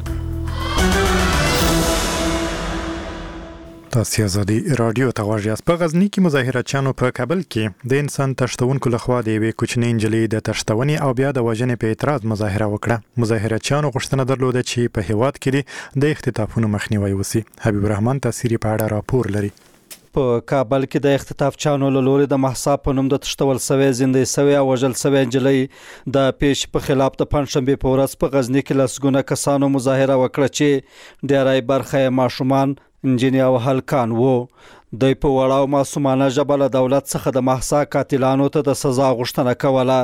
تاسو ازادي رادیو ته غواړئ. په غزنی کې مظاهراتچیانو په کابل کې د انسان تشتونکو لخوا د یوې کوچنۍ نجلۍ د تشتونې او بیا د وژنې په اعتراض مظاهره وکړه. مظاهراتچیانو غوښتنه درلوده چې په هیواد کې د اختطافونو مخنیوي وشي. حبیب الرحمن تاثیری په اړه راپور لري. په کابل کې د اختطافچیانو له لوري د محسا په نوم د تشتول سوی زندې سوی او وژل سوی نجلۍ د پیش په خلاف د پنځشنبه په ورځ په غزنی کې لسګونه کسانو مظاهره وکړه چې ډیری برخه ماشومان، انجینی او هلکان وو. دوی په وړه او معصومانه ژبه له دولت څخه د محسا قاتلانو ته د سزا غوښتنه کوله.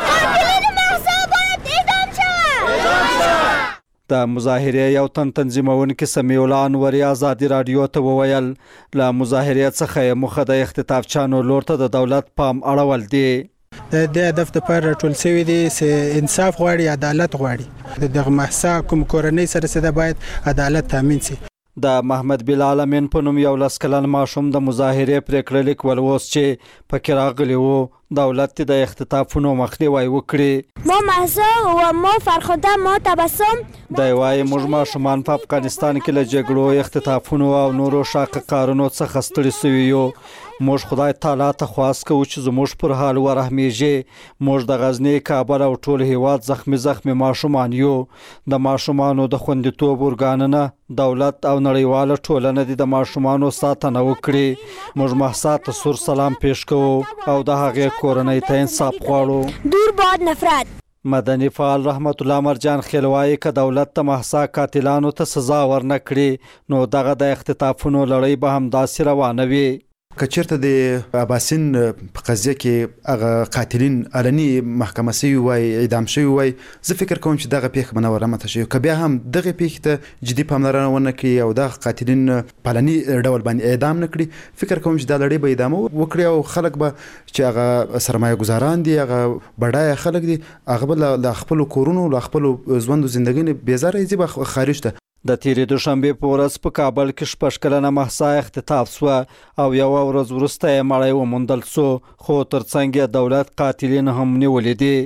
د مظاهرې یو تنظیمونکي سمیع الله انوري ازادي رادیو ته وویل له مظاهرې څخه مخه د اختطافچیانو لور ته د دولت پام اړول دي. د دې هدف لپاره ټول شوی دی چې انصاف غواړي، عدالت غواړي. د محسا کوم کورنۍ سره د باید عدالت تامین شي. د محمد بلال امین په نوم 11 کلن ماشوم د مظاهرې پریکړه لیک ولوست چې پکې راغلی وو دولت د اختطافونو مخنیوي وکړي. ما محسا و ما فرخنده ما تبسم د وايي موږ ماشومان په افغانستان کې له جګړو، اختطافونو او نورو شاقه کارونو څخه ستړي شوي یو. موږ خدای تعالی ته خواست کوو چې زموږ پر حال ورحمیږي. موږ د غزنی، کابل او ټول هیواد زخمی ماشومان یو. د ماشومانو د خوندیتوب ارګانونه، دولت او نړیواله ټولنه د ماشومانو ساتنه وکړي. موږ محسا ته سور سلام پیش کوو او د هغې کورنۍ ته انصاف غواړو. دور باد نفرت. مدني فعال رحمت الله مرجان خیلوایی که دولت ته محسا قاتلانو ته سزا ورنکړي نو دغه د اختطافونو لړۍ به هم داسې روانه وي. کچرته د اباسین په قضیه کې هغه قاتلین علني محکمه شوی وای، اعدام شوی وای، زه فکر کوم چې دغه پیښه منور رامته شي. که بیا هم دغه پیښه ته جدي پاملرنه ونه کړي او د قاتلین په علني ډول باندې اعدام نه کړي، فکر کوم چې دا لړۍ به ادامه وکړي او خلک به چې هغه سرمایه گزاران دي، هغه بډای خلک دي، هغه به له خپل کورونو، له خپل ژوند او ژوندۍ نه بیزاره ځي به خارج ته. د تیرې دوشنبه په ورځ په کابل کې 6 کلنه محسا اختطاف شو او یو ورځ وروسته یې مړی وموندل شو، خو ترڅنګ دولت قاتلین هم نیولې دي.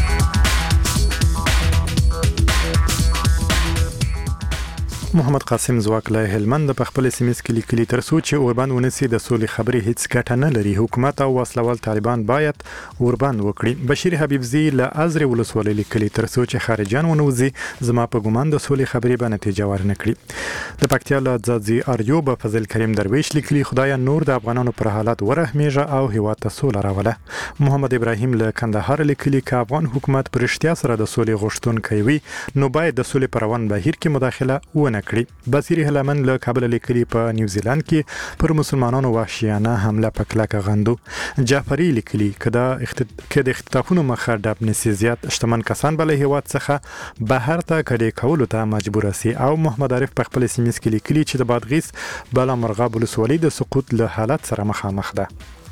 محمد قاسم زواک له هلمند په خپل سیمس کې لیکلي ترڅو چې اوربند ونسي د سولې خبرې هیڅ ګټه نه لري. حکومت او وسلوال طالبان باید اوربند وکړي. بشیر حبیبزی له ازر ولسوالۍ لیکلي ترڅو چې خارجان ونوزي زما په ګومان د سولې خبرې به نتیجه ورنه کړي. د پکتیا له ځاځي اریوب فضل کریم درویش لیکلي خدای نور د افغانانو پر حالات ورحمیږي او هیواد ته سوله راوله. محمد ابراهیم له کندهار لیکلي ک افغان حکومت پر اشتیا سره د سولې غوښتونکي وي نو باید د سولې پر روان بهیر کې مداخله ونه کړې. بصیر هلمن له کابل لیکلي په نیوزیلند کې پر مسلمانانو وحشیانه حمله په کلکه غندو. جعفری لیکلي کده اختطافونو مخه ډب نسی زیات شتمن کسان بل هیواد څخه بهر ته کډې کولو ته مجبور سي. او محمد عارف په خپل سیمه کې لیکلي چې د بادغیس بالا مرغاب ولسوالۍ د سقوط له حالت سره مخامخ ده.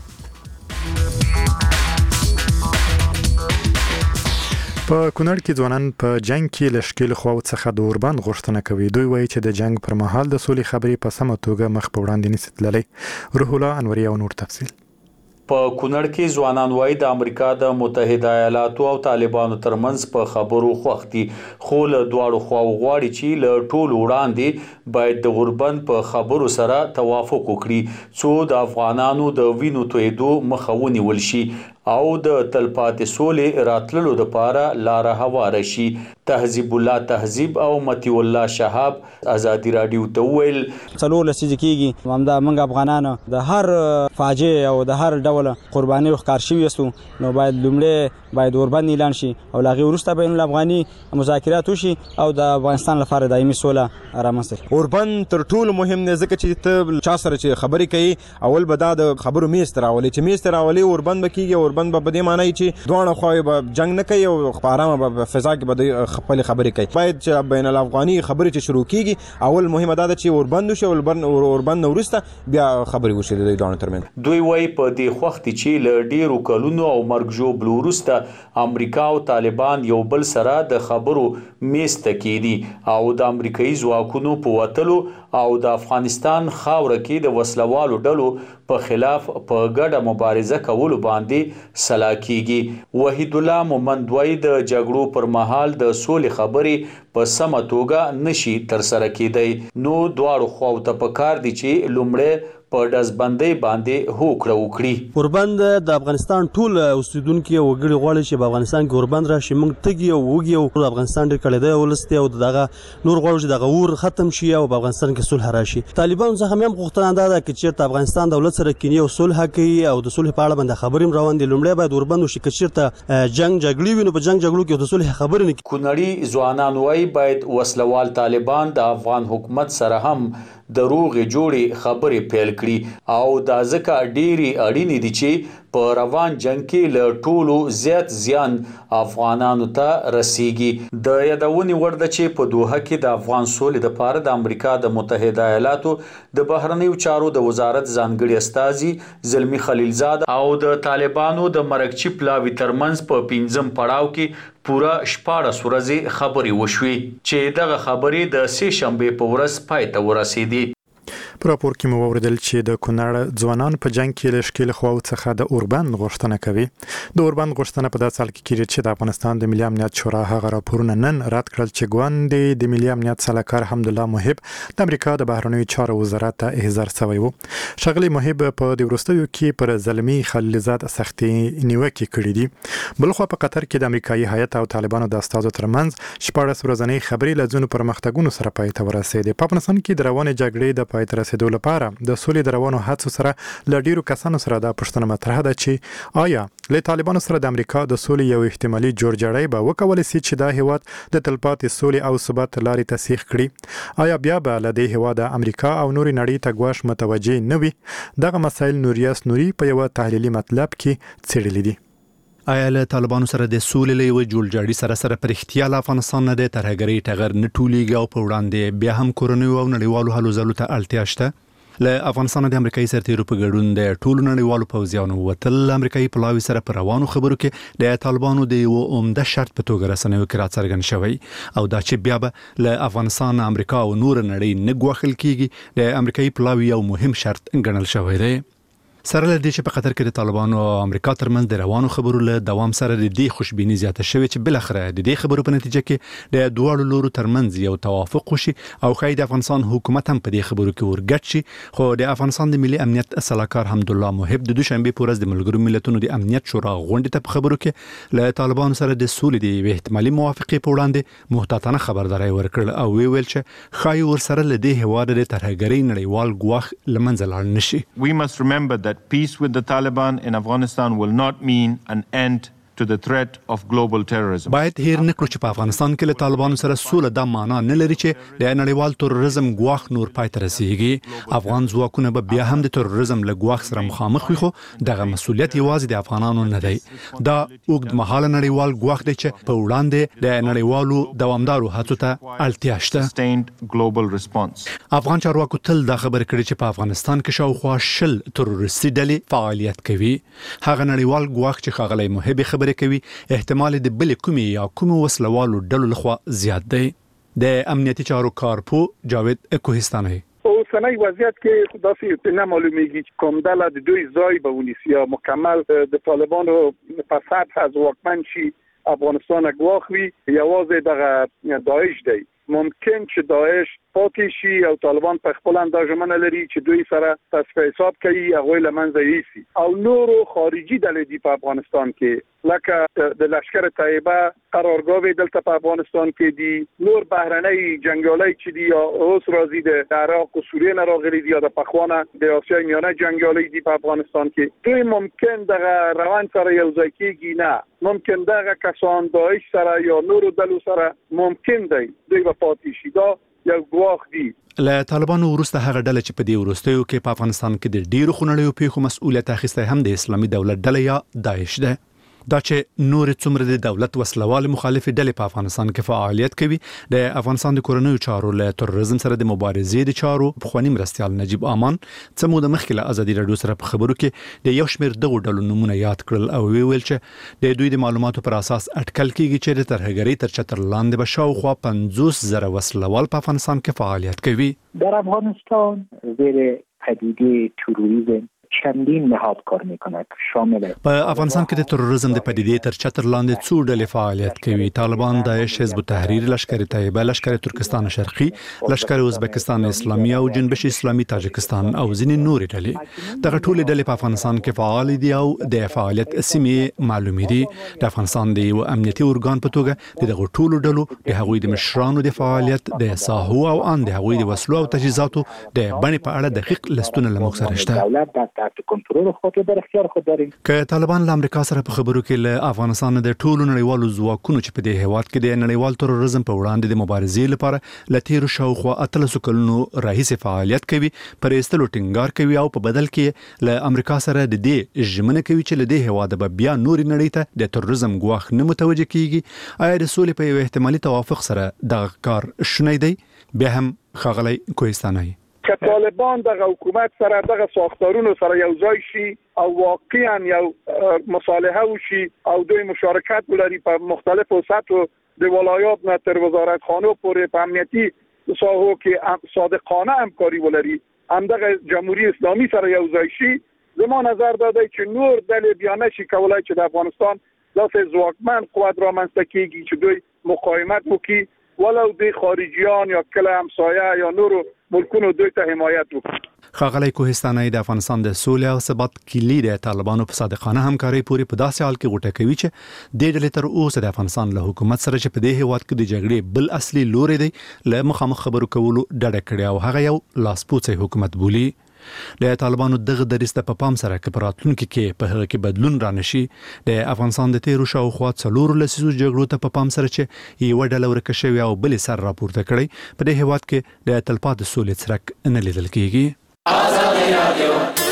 په کونړ کې ځوانان په جنگ کې لشکل خو څخه د اوربند غوښتنه کوي. دوی وایي چې د جنگ پر مهال د سولې خبرې په سمه توګه مخ په وړاندې نشي تللی. روح الله انوري او نور تفصیل. په کونړ کې ځوانان وایي د امریکا د متحده ایالاتو او طالبانو ترمنځ په خبرو خوښ دي، خو له دواړو خواو غواړي چې له ټولو وړاندې باید د اوربند په خبرو سره توافق وکړي څو د افغانانو د وینو تویدو مخه ونیول شي او د تلپاتې سولې راتللو لپاره لار هواره شي. تهذیب الله تهذیب او متی الله شهاب ازادي رادیو ته ویل څلور لسیږي کیږي همدا موږ افغانانو د هر فاجعه او د هر ډول قرباني ښکار شوی یسو، نو باید لومړی باید اوربند اعلان شي او لاغي ورسته بین الافغاني مذاکرات وشي او د افغانستان لپاره دایمي سوله رامنځته شي. اوربند تر ټولو مهم دی ځکه چې ته چا سره چې خبرې کوي اول به دا د خبرو میز ته راولي، چې میز ته راولي اوربند به کیږي. اوربند به په دې معنی چې دوه خواوې به جنگ نه کوي او په آرامه به فضا کې به خپل خبرې کوي. باید چې بین الافغاني خبرې چې شروع کیږي اول مهمه دا ده چې اوربند وشي، اوربند وروسته بیا خبرې وشي د دوه ترمنځ. دوی وایي په دې وخت چې له ډیرو کلونو او مرګ ژوبل وروسته امریکا او طالبان یو بل سره د خبرو میز ته کېدي او د امریکایي ځواکونو په وتلو او د افغانستان خاوره کې د وسلوالو ډلو په خلاف په ګډه مبارزه کولو باندې سلا کیږي. وحید الله مومند وایي د جګړو پر مهال د سولې خبرې په سمه توګه نشي تر سره کېدی، نو دواړو خواو ته پکار دي چې لومړی په دزبندۍ باندې هوکړه وکړي. اوربند د افغانستان ټول اوسیدونکو او وګړي غواړي چې په افغانستان کې اوربند راشي. موږ تګي او وګي او افغانستان ډېر کړي دی ولستي او دغه نور غواړي چې دغه ور ختم شي او په افغانستان کې صلح راشي. طالبان څخه هم غوښتنه ده چې چیرته افغانستان دولت سره کینی او صلح کوي او د صلح په اړه باندې خبرې روان دي. لومړی باید اوربند وشي چې چیرته جنگ جګړې وي نو په جنگ جګړو کې د صلح خبرې نه. کونړي ځوانان وایي باید وسلوال طالبان د افغان حکومت سره هم د روغې جوړې خبرې پیل کړي او دا ځکه ډېری اړینې دي چې په روان جنگ کې له ټولو زیات زیان افغانانو ته رسیږي. د یادونې وړ ده چې په دوحه کې د افغان سولې لپاره د امریکا د متحده ایالاتو د بهرنیو چارو د وزارت ځانګړي استازي زلمی خلیلزاد او د طالبانو د مرکچی پلاوي ترمنځ په 5م پړاو کې پورا 14 ورځې خبرې وشوي چې دغه خبرې د سې شنبه په ورځ پای ته ورسېدې. په راپور کې مو وویل چې د کونړ ځوانان په جنگ کې له شکل خو څخه د اوربند غوښتنه کوي. د اوربند غوښتنه په داسې حال کې کېږي چې د افغانستان د ملي امنیت شورا هغه راپورونه نن رد کړل چې ګوند د ملي امنیت صلاحکار حمدالله محب د امریکا د بهرنیو چارو وزارت ته احضار شوی و. شغلی محب په د وروستیو کې پر زلمی خلیلزاد سختي نیوکه کړې دي. بلخو په قطر کې د امریکایي هیئت او طالبانو د استازو ترمنځ 14 ورځنۍ خبرې لزونو پرمختګونو سره پای ته ورسېدې. په افغانستان کې د روانې جګړې د پای ته رسیدو لپاره د سولې د روانو هڅو سره ل ډیرو کسانو سره د پښتنه مطرح ده چې آیا له طالبانو سره د امریکا د سولې یو احتمالي جوړجاړی به وکول شي چې د هیواد د تلپاتې سولې او ثبات لارې تسخیر کړي. آیا بیا به له دې هیواد امریکا او نوري نړۍ ته ګواښ متوجه نه وي؟ دغه مسایل نوریاس نوري په یو تحلیلي مطلب کې څېړلي دي. آیا له طالبانو سره د سولې له یو جوړجاړي سره پر اختیار افغانستان نه د ترهګرۍ ټغر نه ټولېږي او په وړاندې بیا هم کورنۍ او نړیوالو هلو ځلو ته اړتیا شته؟ له افغانستان د امریکایي سرتیرو په ګډون د ټولو نړیوالو پوځیانو وتل امریکایي پلاوي سره پر روانو خبرو کې د طالبانو د یو عمده شرط په توګه رسنیو کې راڅرګند شوی او دا چې بیا به له افغانستان امریکا او نور نړۍ نه ګواښل کیږي د امریکایي پلاوي یو مهم شرط ګڼل شوی دی. سره له دې چې په قطر کې د طالبانو او امریکا ترمنځ د روانو خبرو له دوام سره د دې خوشبیني زیاته شوې چې بل اخره د دې خبرو په نتیجه کې د دوه لورو ترمنځ یو توافق وشي او خای د افغانستان حکومت هم په دې خبرو کې ورګټ شي. خو د افغانستان د ملي امنیت صلاحکار حمدالله محب د دوشنبه په ورځ د ملګرو ملتونو د امنیت شورا غونډې ته په خبرو کې له طالبانو سره د سولې د احتمالي موافقې په وړاندې محتاطانه خبرداري ورکړل او ویل چې خای ور سره له دې هواد د ترهګرۍ نړیوال ګواښ لمنځه لاړ نشي. We must remember that peace with the Taliban in Afghanistan will not mean an end to the threat of global terrorism. باید هیر نکړو چې په افغانستان کې له طالبانو سره سوله د معنا نه لري چې د نړیوال تروریزم ګواښ نور پای ته رسیږي. افغان ځواکونه به بیا هم د تروریزم له ګواښ سره مخامخ وي، خو دغه مسولیت یوازې د افغانانو نه دی. دا اوږد مهاله نړیوال ګواښ دی چې په وړاندې د نړیوالو دوامدارو هڅو ته اړتیا شته. افغان چارواکو تل دا خبره کړې چې په افغانستان کې شاوخوا 10 تروریستي ډلې فعالیت کوي. هغه نړیوال ګواښ چې ښاغلی محب خبرې کوي احتمال د بلې کومې یا کومو وسلوالو ډلو لخوا زیات دی. د امنیتي چارو کارپو جاوید کوهستاني اوسنۍ وضعیت کې داسې نه معلومیږي چې کوم ډله د دوی ځای به ونیسي یا مکمل د طالبانو په سطح از واکمن شي افغانستان ګواښ وي، یوازې دغه داعش دی. ممکن چې داعش پاتې شي او طالبان په خپل اندازمنه لري چې دوی سره تصفیه حساب کوي، هغه لمنځه یوسي او نورو خارجي ډلې دی په افغانستان کې لکه د لشکر طیبه قرارګاه دلته په افغانستان کې دي، نور بهرنۍ جنگیالي چې دي یا اوس راځي د عراق او سوریه نه راغلي دي یا د پخوانه د آسیای میانه جنگیالي دي په افغانستان کې. دوی ممکن دغه روان سره یو ځای کېږي، نه ممکن دغه کسان داعش سره یا نورو ډلو سره ممکن دی دوی به پاتې شي. دا یو ګواښ دی. له طالبانو وروسته هغه ډله چې په دې وروستیو کې په افغانستان کې د ډیرو خونړیو پیښو مسؤلیت اخیستی هم د اسلامي دولت ډله یا داعش ده. دا چې نور څومره د دولت وسلوال مخالفي ډلې په افغانستان کې فعالیت کوي، د افغانستان د کورنیو چارو له تروریزم سره د مبارزې د چارو پخوانی مرستیال نجیب امان څه موده مخکې له ازادي راډیو سره په خبرو کې د یو شمېر دغو ډلو نمونه یاد کړل او ویل چې د دوی د معلوماتو پر اساس اټکل کیږي چې د ترهګرۍ تر چتر لاندې به شاوخوا 50,000 وسلوال په افغانستان کې فعالیت کوي. در افغانستان زیر پدیده تروریسم چندین نهاد کار میکنند شامل په افغانستان کې د تروریزم د پدیدې تر چتر لاندې څو ډلې فعالیت کوي: طالبان، داعش، حزب التحریر، لشکر طیبه، لشکر ترکستان شرقي، لشکر ازبکستان اسلامي او جنبش اسلامي تاجکستان او ځینې نورې ډلې. دغه ټولې ډلې په افغانستان کې فعال دي او د فعالیت سیمې معلومې دي. د افغانستان د یو امنیتي ارګان په توګه دغه ټولو ډلو د هغوی د مشرانو د فعالیت د ساحو او ان د هغوی د وسلو او تجهیزاتو د بڼې په اړه دقیق لستونه لموږ سره شته. تحت کنټرول خود در اختیار خود داریم. که طالبان له امریکا سره په خبرو کې له افغانستان د ټولو نړیوالو ځواکونو چې په دې هیواد کې د نړیوال تروریزم په وړاندې د مبارزې لپاره له تیرو شاوخوا 13 کلونو راهیسې فعالیت کوي، پر ایستلو ټینګار کوي او په بدل کې له امریکا سره د دې ژمنه کوي چې له دې هیواد به بیا نوري نړۍ ته د تروریزم ګواښ نه متوجه کیږي. آیا د سولې په یو احتمالي توافق سره دغه کار شونی دی؟ بیا هم ښاغلی کوهستاني که طالبان دغه حکومت سره دغه ساختارونو سره یو ځای شي او واقعا یو مصالحه وشي او دوی مشارکت ولري په مختلفو سطحو د ولایات نه تر وزارتخانو پورې په امنیتي ساحو کې صادقانه همکاري ولري، همدغه جمهوری اسلامی سره یو ځای شي، زما نظر دا دی چې نور ډلې بیا نشي کولای چې د افغانستان داسې ځواکمن قوت رامنځته کیږي چې دوی مقاومت وکړي، ولو د خارجيان یا کله همسایه یا نورو ملکونو دوی ته حمایت وکړي. ښاغلی کوهستاني د افغانستان د سولې او ثبات کلی د طالبانو په صادقانه همکارۍ پورې په داسې حال کې غوټه کوي چې د ډلې تر اوسه د افغانستان له حکومت سره چې په دې هیواد کې د جګړې بل اصلي لوري دی له مخامخ خبرو کولو ډډه کړې او هغه یو لاسپوڅی حکومت بولي. د طالبانو دغه دریسته په پام سره کې پراتلونکو کې په هغه کې بدلون رانشي. د افغانستان د تیرو شاوخوا 4 لسیزو جګړو ته په پام سره چې یو ډله ورکه شوی او بل سر راپورته کړي په دې هیواد کې د تلپاتې سولې څرک نه لیدل کیږي. آزادي رادیو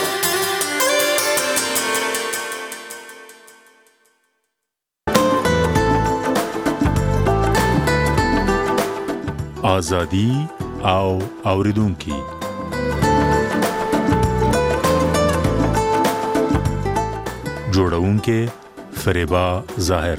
آزادي او اوریدونکو جوړونکې فریبا ظاهر.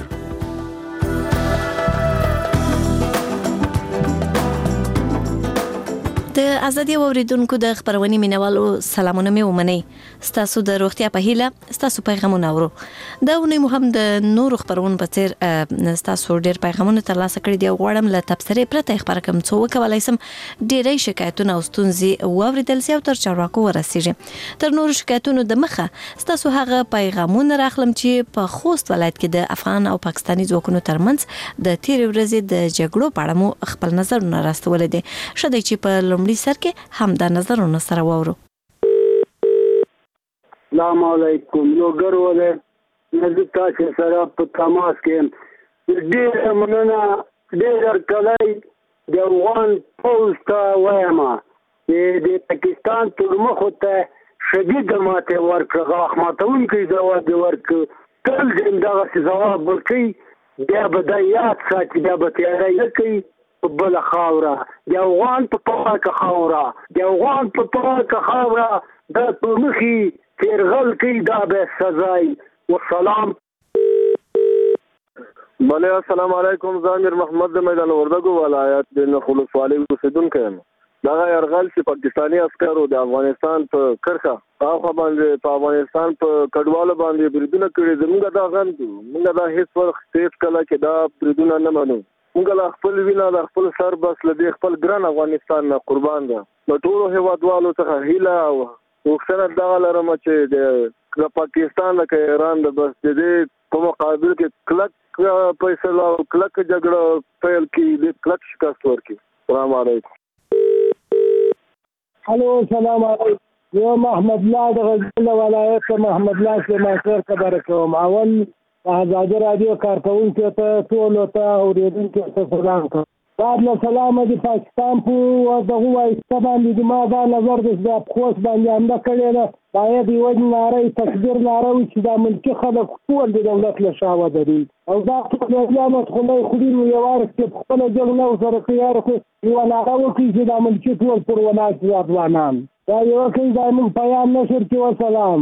د ازادي اوریدونکو د خبرونې مینوالو سلامونه مې ومنئ. ستاسو د روغتیا په هیله ستاسو پیغامونه اورو. دا ونې مو هم د نورو خبرونو په څیر ستاسو ډېر پیغامونه ترلاسه کړي دي. غواړم له تبصرې پرته خبره کوم څه وکولای سم ډېری شکایتونه او ستونزې واوریدل سي او تر چارواکو ورسیږي. تر نورو شکایتونو د مخه ستاسو هغه پیغامونه راخلم چې په خوست ولایت کې د افغان او پاکستاني ځواکونو ترمنځ د تیرې ورځې د جګړو په اړه مو خپل نظرونه راستولي دي. شته چې په لومړي سر کې هم دا نظرونه سره واورو. السلام علیکم. لوګر وله زه تاسو سره په تماس کې یم. ډېره مننه، ډېر هرکلی د افغان پوځ ته وایم چې د پاکستان تر مخو ته شدیده ماتې ورکړه، غاښ ماتونکی ځواب یې ورکړ. تل دې همدغسې ځواب ورکوي، بیا به دا یاد ساتي، بیا به تیاری نه کوي په بله خاوره. د افغان په پاکه خاوره، د افغان په پاکه خاوره دا په مخې تېرغل کوي، دا به سزای. والسلام. بله السلام علیکم. زه امیر محمد د میدان وردګو ولایت د نخل ولسوالۍ اوسېدونکی یم. دغه یرغل چې پاکستاني عسکرو د افغانستان په کرښه هاخوا باندې په افغانستان په کډوالو باندې بریدونه کړي، زموږ دا غم دی. موږ دا هېڅ وخت هېڅ کله کې دا بریدونه نه منو. موږ له خپل وینه له خپل سر بس له دې خپل ګران افغانستان نه قربان ده. د ټولو هېوادوالو څخه هیله او غوښتنه دغه لرم چې د پاکستان لکه ایران د بس د دې په مقابل کې کلک فیصله او کلک جګړه پیل کړي، د کلک شکست ورکړي. السلام علیکم. هلو السلام علیکم. زه محمد الله د غزني ولایت محمد الله سلیمان خېل خبره کوم. اول ازادي رادیو کارکونکو ته ټولو ته اورېدونکو ته سلام کوم. بعد له سلامه د پاکستان په دغه وایسته باندې د ما دا نظر د خوست باندې حمله کړې ده. باید یوه ناره تکبیر ناره وي چې دا ملکي خلک ټول د دولت له شا ودرېږي او دا ټولګیانو خولۍ خوري نو یو وار چې په خپله جګړه ورسره تیار کړو یوه ناره وکړي چې دا ملکي ټول پر وناستي افغانان. دا یوه کوي دا موږ پیام نشر کې. وسلام.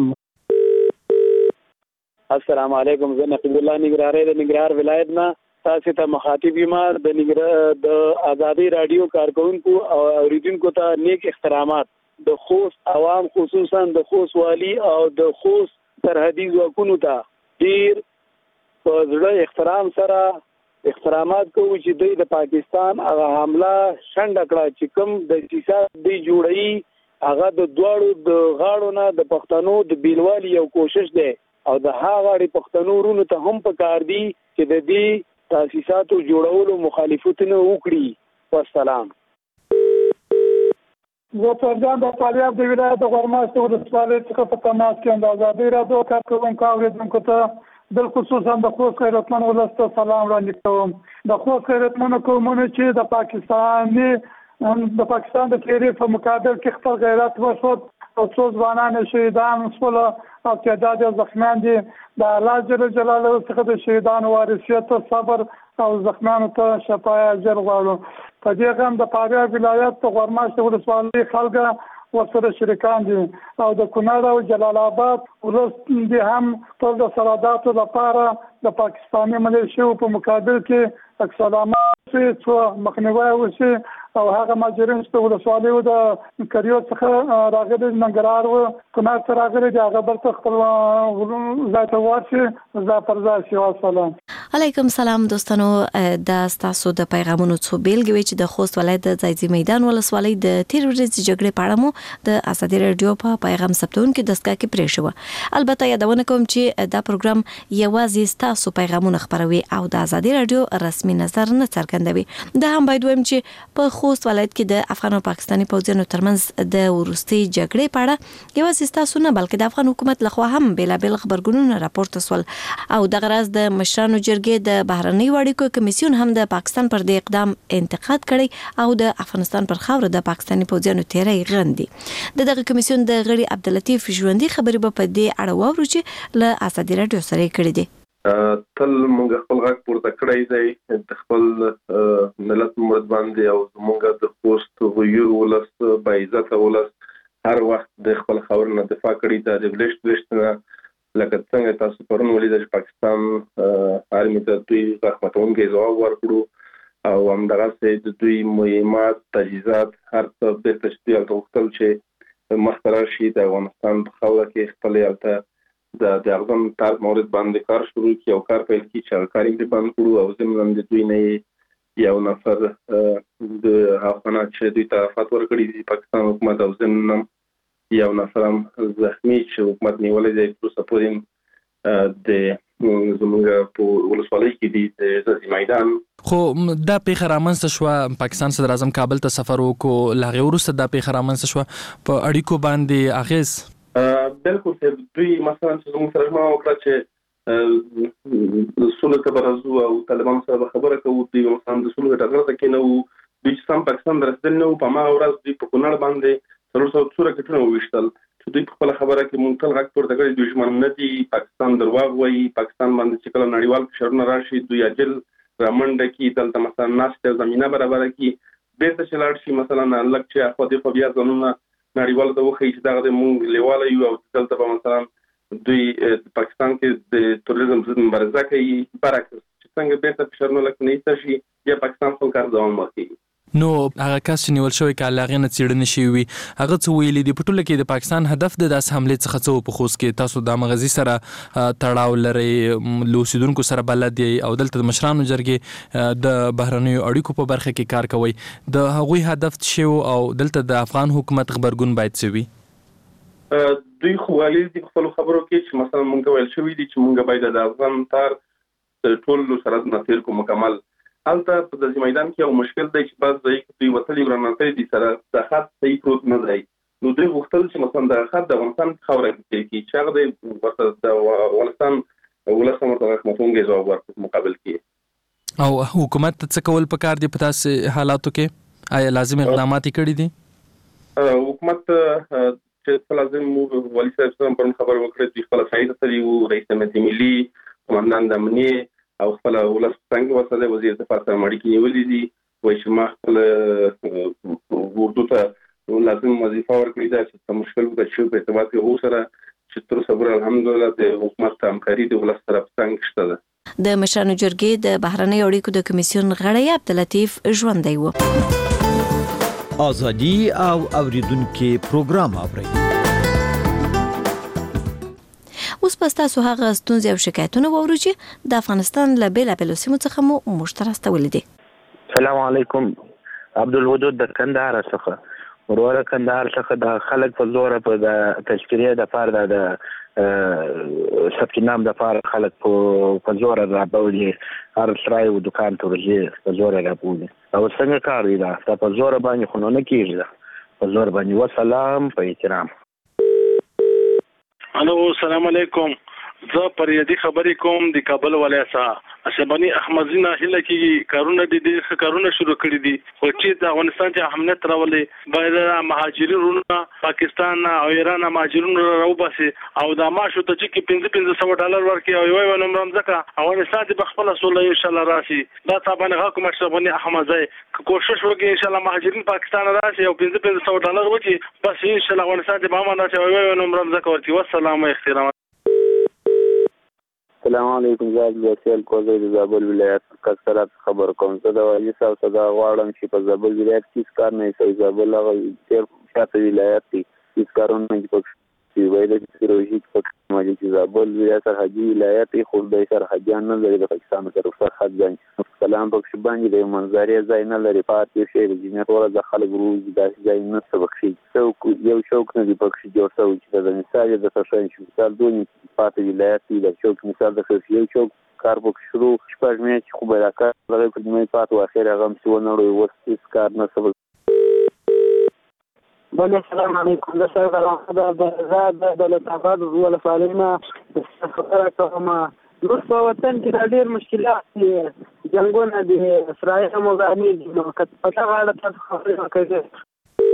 السلام علیکم. زه نقیب الله نګراری د ننګرهار ولایت نه تاسو ته مخاطب یم. د ازادي رادیو کارکونکو او اوریدونکو ته نیک احترامات. د خوست عوام خصوصا د خوست والی او د خوست سرحدي ځواکونو ته ډیر په زړه احترام سره احترامات کوو چې دوی د پاکستان هغه حمله شنډه کړه چې کوم د اقتصاد دی جوړي هغه د دواړو د غاړو نه د پښتنو د بیلوالي یو کوشش دی او د هغه پښتنو ورونو ته هم پکار دی چې د دې تاسیساتو جوړولو مخالفتونه وکړي. والسلام. زه فرجان د فاریاب د ولایت د غورماشت ولسوالۍ څخه په تماس کې یم. د ازادي راډیو کارکونکو اوریدونکو ته بالخصوصا د خوست غیرتمن ولس ته سلام وړاندې کوم. د خوست غیرتمنو قومونو چې د پاکستان د تیری په مقابل کې خپل غیرت وښود او څو ځوانان شهیدان شول او تعداد زخمیان دي. د الله جل جلاله څخه د شهیدانو وارثیت صبر او زخمیانو ته شفای اجر غواړو. په دې غم د فاریاب ولایت د غورماشت ولسوالۍ خلک ورسره شریکان دي او د کونړ او جلال آباد ولس دي هم ټول د سرحداتو لپاره د پاکستاني ملیشو په مقابل کې اقدامات څو مخنیوي وشي او هغه ماجرین چې ولسوالیو د کریو څخه راغلي ننګرهار و کونړ څخه راغلي دي هغه بل خپل ځای ته ورشي ځای پر ځای شي. والسلام. علیکم سلام دوستانو. د تاسو د پیغامونو څو بیلګې چې د خوست ولایت د ځایځي میدان ولسوالۍ د تیر ورځې جګړې په اړه مو د ازادي رادیو په پیغام ثبتون کې دستګاه کې پرې شو. البته یادونه کوم چې دا پروګرام یوازې تاسو پیغامونه خبروي او د ازادي رادیو رسمي نظر نه څرګندوي. دا هم باید وایم چې په خوست ولایت کې د افغان او پاکستاني پوځیانو ترمنځ د وروستي جګړې په اړه یوازې تاسو نه بلکې د افغان حکومت لخوا هم بیلابل خبرګونونه راپورته سول او د غرض د مشرانو جرګې د بهرنۍ اړیکو کمیسیون هم د پاکستان پر دې اقدام انتقاد کړي او د افغانستان پر خاوره د پاکستاني پوځیانو تیری غندي. دغه کمیسیون د غړي عبداللطیف ژوندۍ خبرې په دې اړه واورو چې له ازادي رادیو سره کړي دي. تل موږ خپل غږ پورته کړی دی د خپل ملت مرد باندې او موږ د خوست ویو ولس باعزت ولس هر وخت د خپل خاور نه دفاع کړی دا د بلشتونه لکه څنګه تاسو پرون ولید چې پاکستان آرمي ته دوی رحمتونکي ځواب ورکړو او همدغه د دوی مهمات تجهیزات هر څه د تشکیل توختل چې مخکره شي د افغانستان په خاوره کې خپل یالته د اقدام تر مورد باندې کار شروع کی او کار پیل کی چې کاري په باندې کړو او زموږ د دوی نه یو نفر د افغان چې دوی ته فتوا ورکړي د پاکستان حکومت او زموږ یو نفر هم زخمی چې حکومت نیولې دی تر پورې د زموږ په ولسوالۍ کې دی د ځای میدان. خو دا پیښه رامنځته شو پاکستان صدر اعظم کابل ته سفر وکړو لاغه وروسته دا پیښه رامنځته شو په اړیکو باندې اغیز بالکل دوی مثلا چې موږ سره ما وکړه چې سولې ته برازو او طالبان سره خبره کوو د مثلا د سولې ټغر ته کې نو د سم پاکستان درسدل نو په ما ورځ د په کونړ باندې 300 کټونه وشتل چې دوی په خبره کې مونږ غږ پورته کړی د دشمن نه دي پاکستان درواغ وایي پاکستان باندې چې کله نړیوال فشارونه راشي دوی اجل رامنډه کې دلته مثلا ناشته زمينه برابر کې به څه لاړ شي مثلا لکه چې خو دې خو بیا ځنونه نړیوال د وخی چې دغه مونږ لیواله یو او دلته په مثلا دوی پاکستان کې د توریزم ضد مبارزه کوي برعکس چې څنګه به څه فشارونه لکه نه شي یا پاکستان خپل کار دوام ورکوي نو هغه کس چې نیول شوی کال هغه نه څېړنې شي وي هغه څه ویلي دي په ټوله کې د پاکستان هدف د داس حمله څخه څه په خوست کې تاسو د مغزي سره تړاو لري لوسیدونکو سره بلد دی او دلته د مشرانو جرګې د بهرنیو اړیکو په برخه کې کار کوي د هغوی هدف شی او دلته د افغان حکومت خبرګون باید څه وي دوی خو غالي دي خپل خبرو کې چې مثلا مونږ ویل شوی دي چې مونږ باید د افغان تر ټول سره د نتیر کو مکمل البته په دې میدان کې یو مشکل دی چې بعض ځای کې دوی وتلي ورننه دي سره د خط صحیح پروت نه دی نو دوی غوښتل چې مثلا د خط د افغانستان خوره کې چې هغه د ورته د افغانستان ولسمه د حکومتونو جواب ورکړي مقابل کې او حکومت څه کول پکار دي په تاسو حالاتو کې آیا لازم اقدامات کړي دي حکومت چې لازم ولي صاحب سره په خبر وکړي چې خپل سایت ته یو رئیس ملي قومندان د امنیت او خپل ولس څنګه وسله وزیر دفاع سره مړی کې ولې دي وایي چې ما خپل ورته ته لازم وظیفه ورکړي دا چې مشکل وکړي چې په ارتباط کې هو سره چې تر صبر الحمدلله د حکومت همکاري د ولس طرف څنګه شته ده د مشرانو جرګې د بهرنیو اړیکو د کمیسیون غړی عبداللطیف ژوندی و ازادي او اوریدونکو پروګرام اوري اوس پس تاسو هغه ستونزې او شکایتونه وورئ چې د افغانستان له بیلابیلو سیمو څخه مو موږ ته راستولي دي. السلام علیکم. عبدالودود د کندهار څخه وروره کندهار څخه د خلک په زور په د تشکیلې د فار د ثبت نام د فار خلک په زور رابولي هر سرای او دکان ته ورځي په زور رابولي او څنګه کار دی دا په زور باندې خو نه کیږي په زور باندې وسلام په احترام. الو السلام علیکم زه پریدي خبرې کوم د کابل ولایت اسبانی احمدزینا هله کې کارونه دي کارونه شروع کړی دي خو چې د افغانستان چې امنیت راولي باید مهاجرینو پاکستان او ایران مهاجرینو راوباسي او د ماشو ته چې $500 ورکړي او یو نمبر ځکه افغانستان د خپل سولې ان شاء الله راشي دا تابانه حکومت اسبانی احمدزی کوشش وکړي ان شاء الله مهاجرین پاکستان راشي او $500 ورکړي بس ان شاء الله افغانستان د بامان راشي او یو نمبر ځکه ورکړي والسلام احترام. السلام علیکم زاد وسیل کوزه د زابل ولایت کثرت خبر کوم زه د والی صاحب صدا غواړم چې په زابل ولایت کې کار نه کوي زابل هغه ډېر شاته ولایت دی چې کارونه نه کوي چې وایي چې روزي په مالي چې زابل ولایت سرحدي ولایت خو د سرحديان نه لري د پاکستان سره سرحد ځای سلام پکښ باندې د منظرې ځای نه لري پاتې شي د جنت ور د خلک روز د ځای نه سبق شي یو شوک نه دی پکښ جوړ شوی چې د مثال د تشین شو مثال دونی پاتې ولایت د شوک مثال د یو شوک کار پکښ شروع شپږ میاشتې خو به راکړ لږ په دې پاتې واخیر هغه هم څو نړۍ وسیس کار نه سبق. بله السلام علیکم زه صاحب الحمد د دولت آباد ولسوالینا خبره کوم نور په وطن کې دا ډېر مشکلات دي جنګونه دي اسرائیل مغاني دي نو که په دغه اړه تاسو خبرې وکړئ.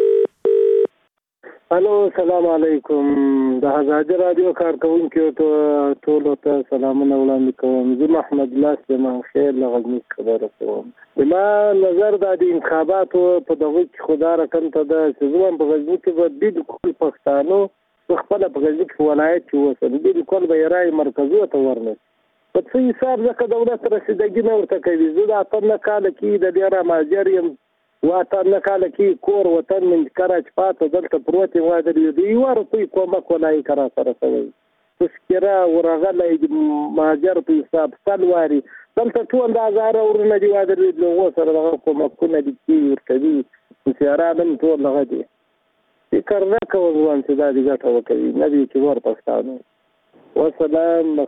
الو السلام علیکم د آزادي رادیو کارکونکو ته ټولو ته سلامونه وړاندې کوم. زه محمد الله سلیمان خیر له غزني خبره کوم. ما نظر د انتخاباتو په دغه کې خدا رقم ته ده چې زموږ په غزني کې به بالکل پښتانه خپل په غزني کې ولایت کې وسل بالکل به رای مرکزي ته ورنه په څه حساب ځکه دولت رسیدګي نه ورته کوي. زه د اتم کال کې د ډیر ماجر یم واتم کال کې کور وطن من کراچ پاته دلته پروت یم وادر دی ورته کومک ولای کرا سره کوي تذکره ورغله ماجر په حساب سلواري دلته ټول د هزار ورونه دی وادر دی نو سره دغه کومکونه دي چې ورته دي سیارانم ټول لغه دي فکر نه کوم چې دا دي ګټه وکړي نه دي چې ور پښتانه والسلام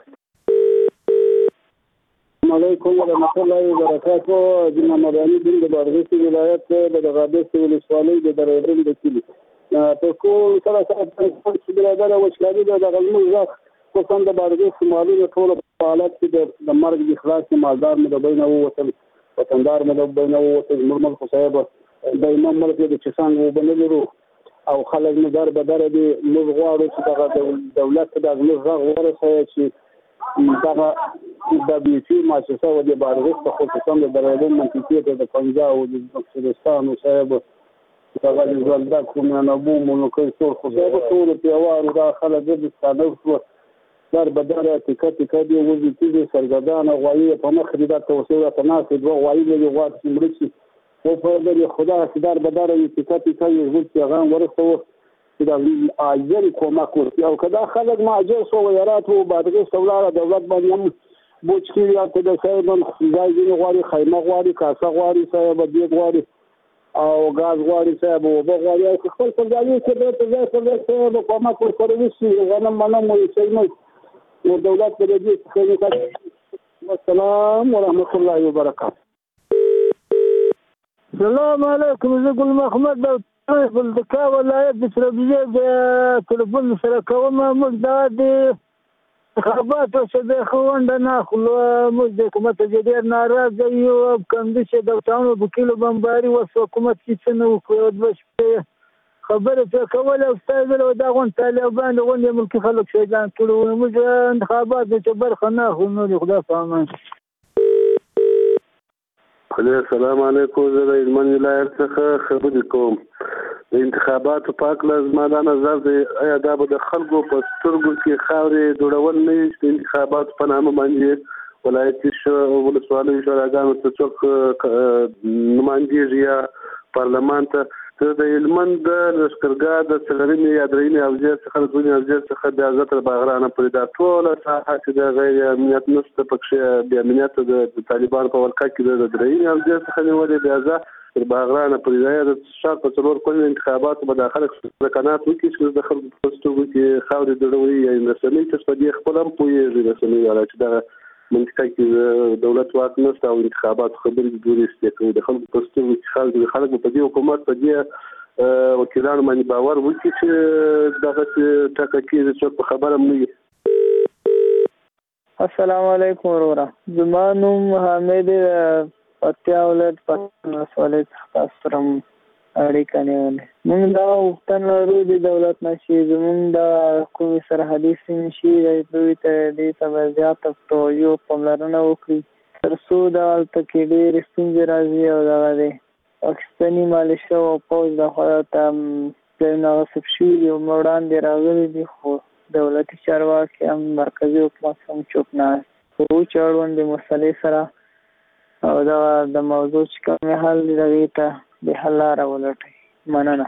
علیکم ورحمۃ اللہ وبرکاتہ. د محمداني بن د بادغیس ولایت د غابس ولسوالۍ د درېدل د کلی په کوم سره چې برابر او شلالي د غزنی ځخ خصوصا د بادغیس مالونه ټول په حالت کې د مرګ د خلاص مالدار مې د بینه ووتل وطندار مې د بینه ووتل مرمل خو صاحب د امام ملک د چسانګ وبنلو او خلک مې در بدر دي موږ غواړو چې دغه دولت د موږ ورسوي چې دغه د بیسي مؤسسه او د بادغیس په خصوصا د درېدو منطقې د پنجاب او د پاکستان او صاحب دغه ځل د کومه نبو مونږ ټول خو صاحب ټول پیوارو دا خلک د ستانو در بدر ټیکټ دی وځي چې سرګردان غوایي په مخ دې د توسعه تناسب دوه غوایي له غوات سمرچي او په دې خدا سدار بدر ټیکټ کوي چې هغه ورسو چې د اجر کومه کوي او کدا خلک ماجر سو ويرات او بادغیس دولت باندې بوچ کې یا ته د سایبن ځای غواري خیمه غواري کاسه غواري صاحب دې غواري او غاز غواري صاحب او بغواري خپل ځای کې د ځای په کومه کوي چې غنم منم وي چې ودولت بلديه خيرك السلام ورحمة الله وبركاته. السلام عليكم زقل محمد بالذكاء ولايات بسربية تلفون سركوما مجداد خربات وشده خوان ناخل مجد جدير ناراض زيو بكندش دوتانو بكيلو بمباري وسوكمت كيسنو وكود بشبه خبره ته کوله استاد له داغون طالبان غونډه ملکی خلک شیدان کړو موږ انتخابات د برخه نه خو نو خدا فهمان. السلام علیکم زه د علمن ولایت څخه خبرې کوم. د انتخاباتو په اړه زما دا نظر دی آیا دا به د خلکو په سترګو کې خاورې جوړول نه وي چې انتخابات په نامه باندې ولایتي ولسوالۍ شوراګانو ته څوک نمایندګي یا پارلمان ته د علمن د لشکرګاه د څلورمې یا درېمې اوزیر څخه د دوی اوزیر څخه د حضرت باغرانه پورې دا ټوله ساحه چې د غیر امنیت نشته پکې بې امنیت د طالبان په ولکه کې د درېمې اوزیر څخه نیولې بیا ځه باغرانه پورې د شاک په څلور کلي انتخاباتو به د خلک سکنات وکړي چې د خلکو په سترګو کې خاورې دوړوي یا رسنۍ چې په دې خپل هم پوهېږي رسنۍ والا چې دغه منطقه کې دولت واک نشته او انتخابات خبرې جوړې استې د خلکو په سترګو کې خلک په دې حکومت په دې وکیلانو باندې باور وکړي چې دغه ټاکه کېږي چې په خبره هم نه وي. السلام علیکم ورورا زما نوم حامد پکتیا ولایت پټن ولسوالۍ څخه تاسو اړیکه نیولې. موږ دا وختونه لرو د دولت نشي زموږ د کومې سرحدي سیمې شي دوی ته دې ته زیاته توجه پاملرنه وکړي تر څو د هلته کې ډېرې ستونزې راځي او دغه دی پاکستاني مالیشه او پوځ لخوا ته ځایونه غصب شوي دي او وړاندې راغلي دي خو دولتي چارواکي هم مرکزي حکومت هم چوپ نه خو چې اړوندې مسلې سره او دغه د موضوع چې کومې حل دي دغې ته د حل لاره ولټوي. مننه.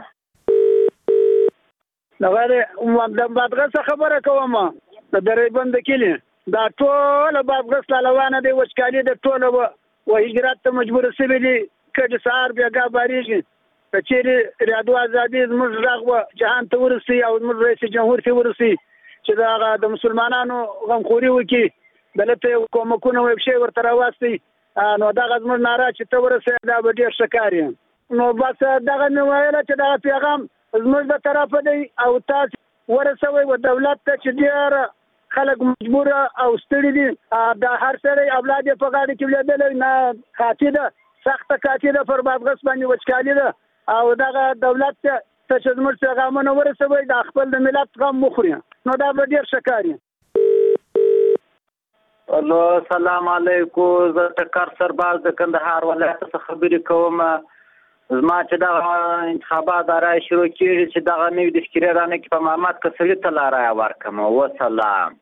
د بادغیس خبره کوم د درېبند کلی دا ټول بادغیس لالوانه دی وچکالي د ټول و هجرت ته مجبور شوي دي کډ سهار بیا بارېږي که چیرې ریاضو ازادي زموږ غږ جهان ته ورسي او زموږ رئیس جمهور ته ورسي چې دا د مسلمانانو غمخوري وکړي دلته کومکونه وبشي ورته راوستي نو دغه زموږ ناره چې ته ورسې دا به ډېر ښه کار یې نو بس دغه مې ویله چې دغه پیغام زموږ د طرفه دی او تاسو ورسوئ و دولت ته چې ډېر خلک مجبور او ستړي دي د هر سړی اولاد یې په غاړه کې ولیدلی نه کاتي ده سخته کاتي ده پر بادغیس باندې وچکالي ده او دغه دولت ته چې زموږ پیغامونه ورسوئ د خپل د ملت غم وخوري نو دا به ډېر ښه کار یې. الو سلام علیکم زه ټکر سرباز د کندهار ولایت څخه خبرې کوم. زما چې دغه انتخابات رای شروع کېږي چې دغه نوي د فکرې رانه کې په محمد کسلي ته لا رایه ورکړم. وسلام.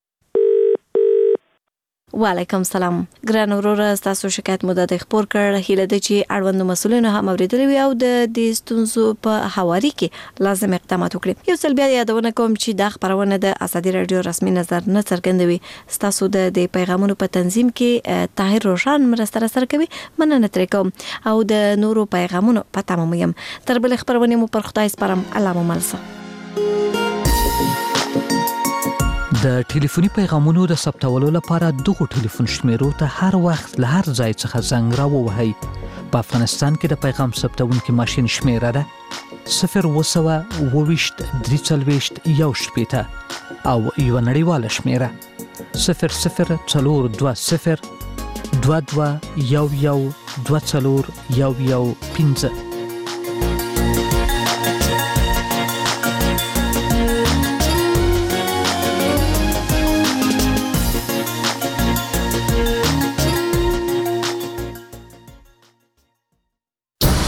وعلیکم سلام. ګران وروره تاسو شکایت مو د خبر کړ هیله ده چې اړوند مسولینو هم اوریدلی وي او د دې ستونزو په حواري کې لازم اقدامات وکړي. یو ځل بیا یادونه کوم چې دا خبرونه د ازادي رادیو رسمي نظر نه څرګندوي. تاسو د پیغامونو په تنظیم کې طاهر روشن مرسته سره کوي. مننه ترې کوم او د نورو پیغامونو په تمام یم. تر بل خبرونه مو پر خدای سپارم. الله مو ملسه. د ټلیفوني پیغامونو د ثبتولو لپاره دغه ټلیفون شمیرو ته هر وخت له هر ځای څخه زنګ راووهئ. په افغانستان کې د پیغام ثبتونکي ماشین شمیره ده 020 23 340 1 شپېته او یو نړیواله شمیره 004202211215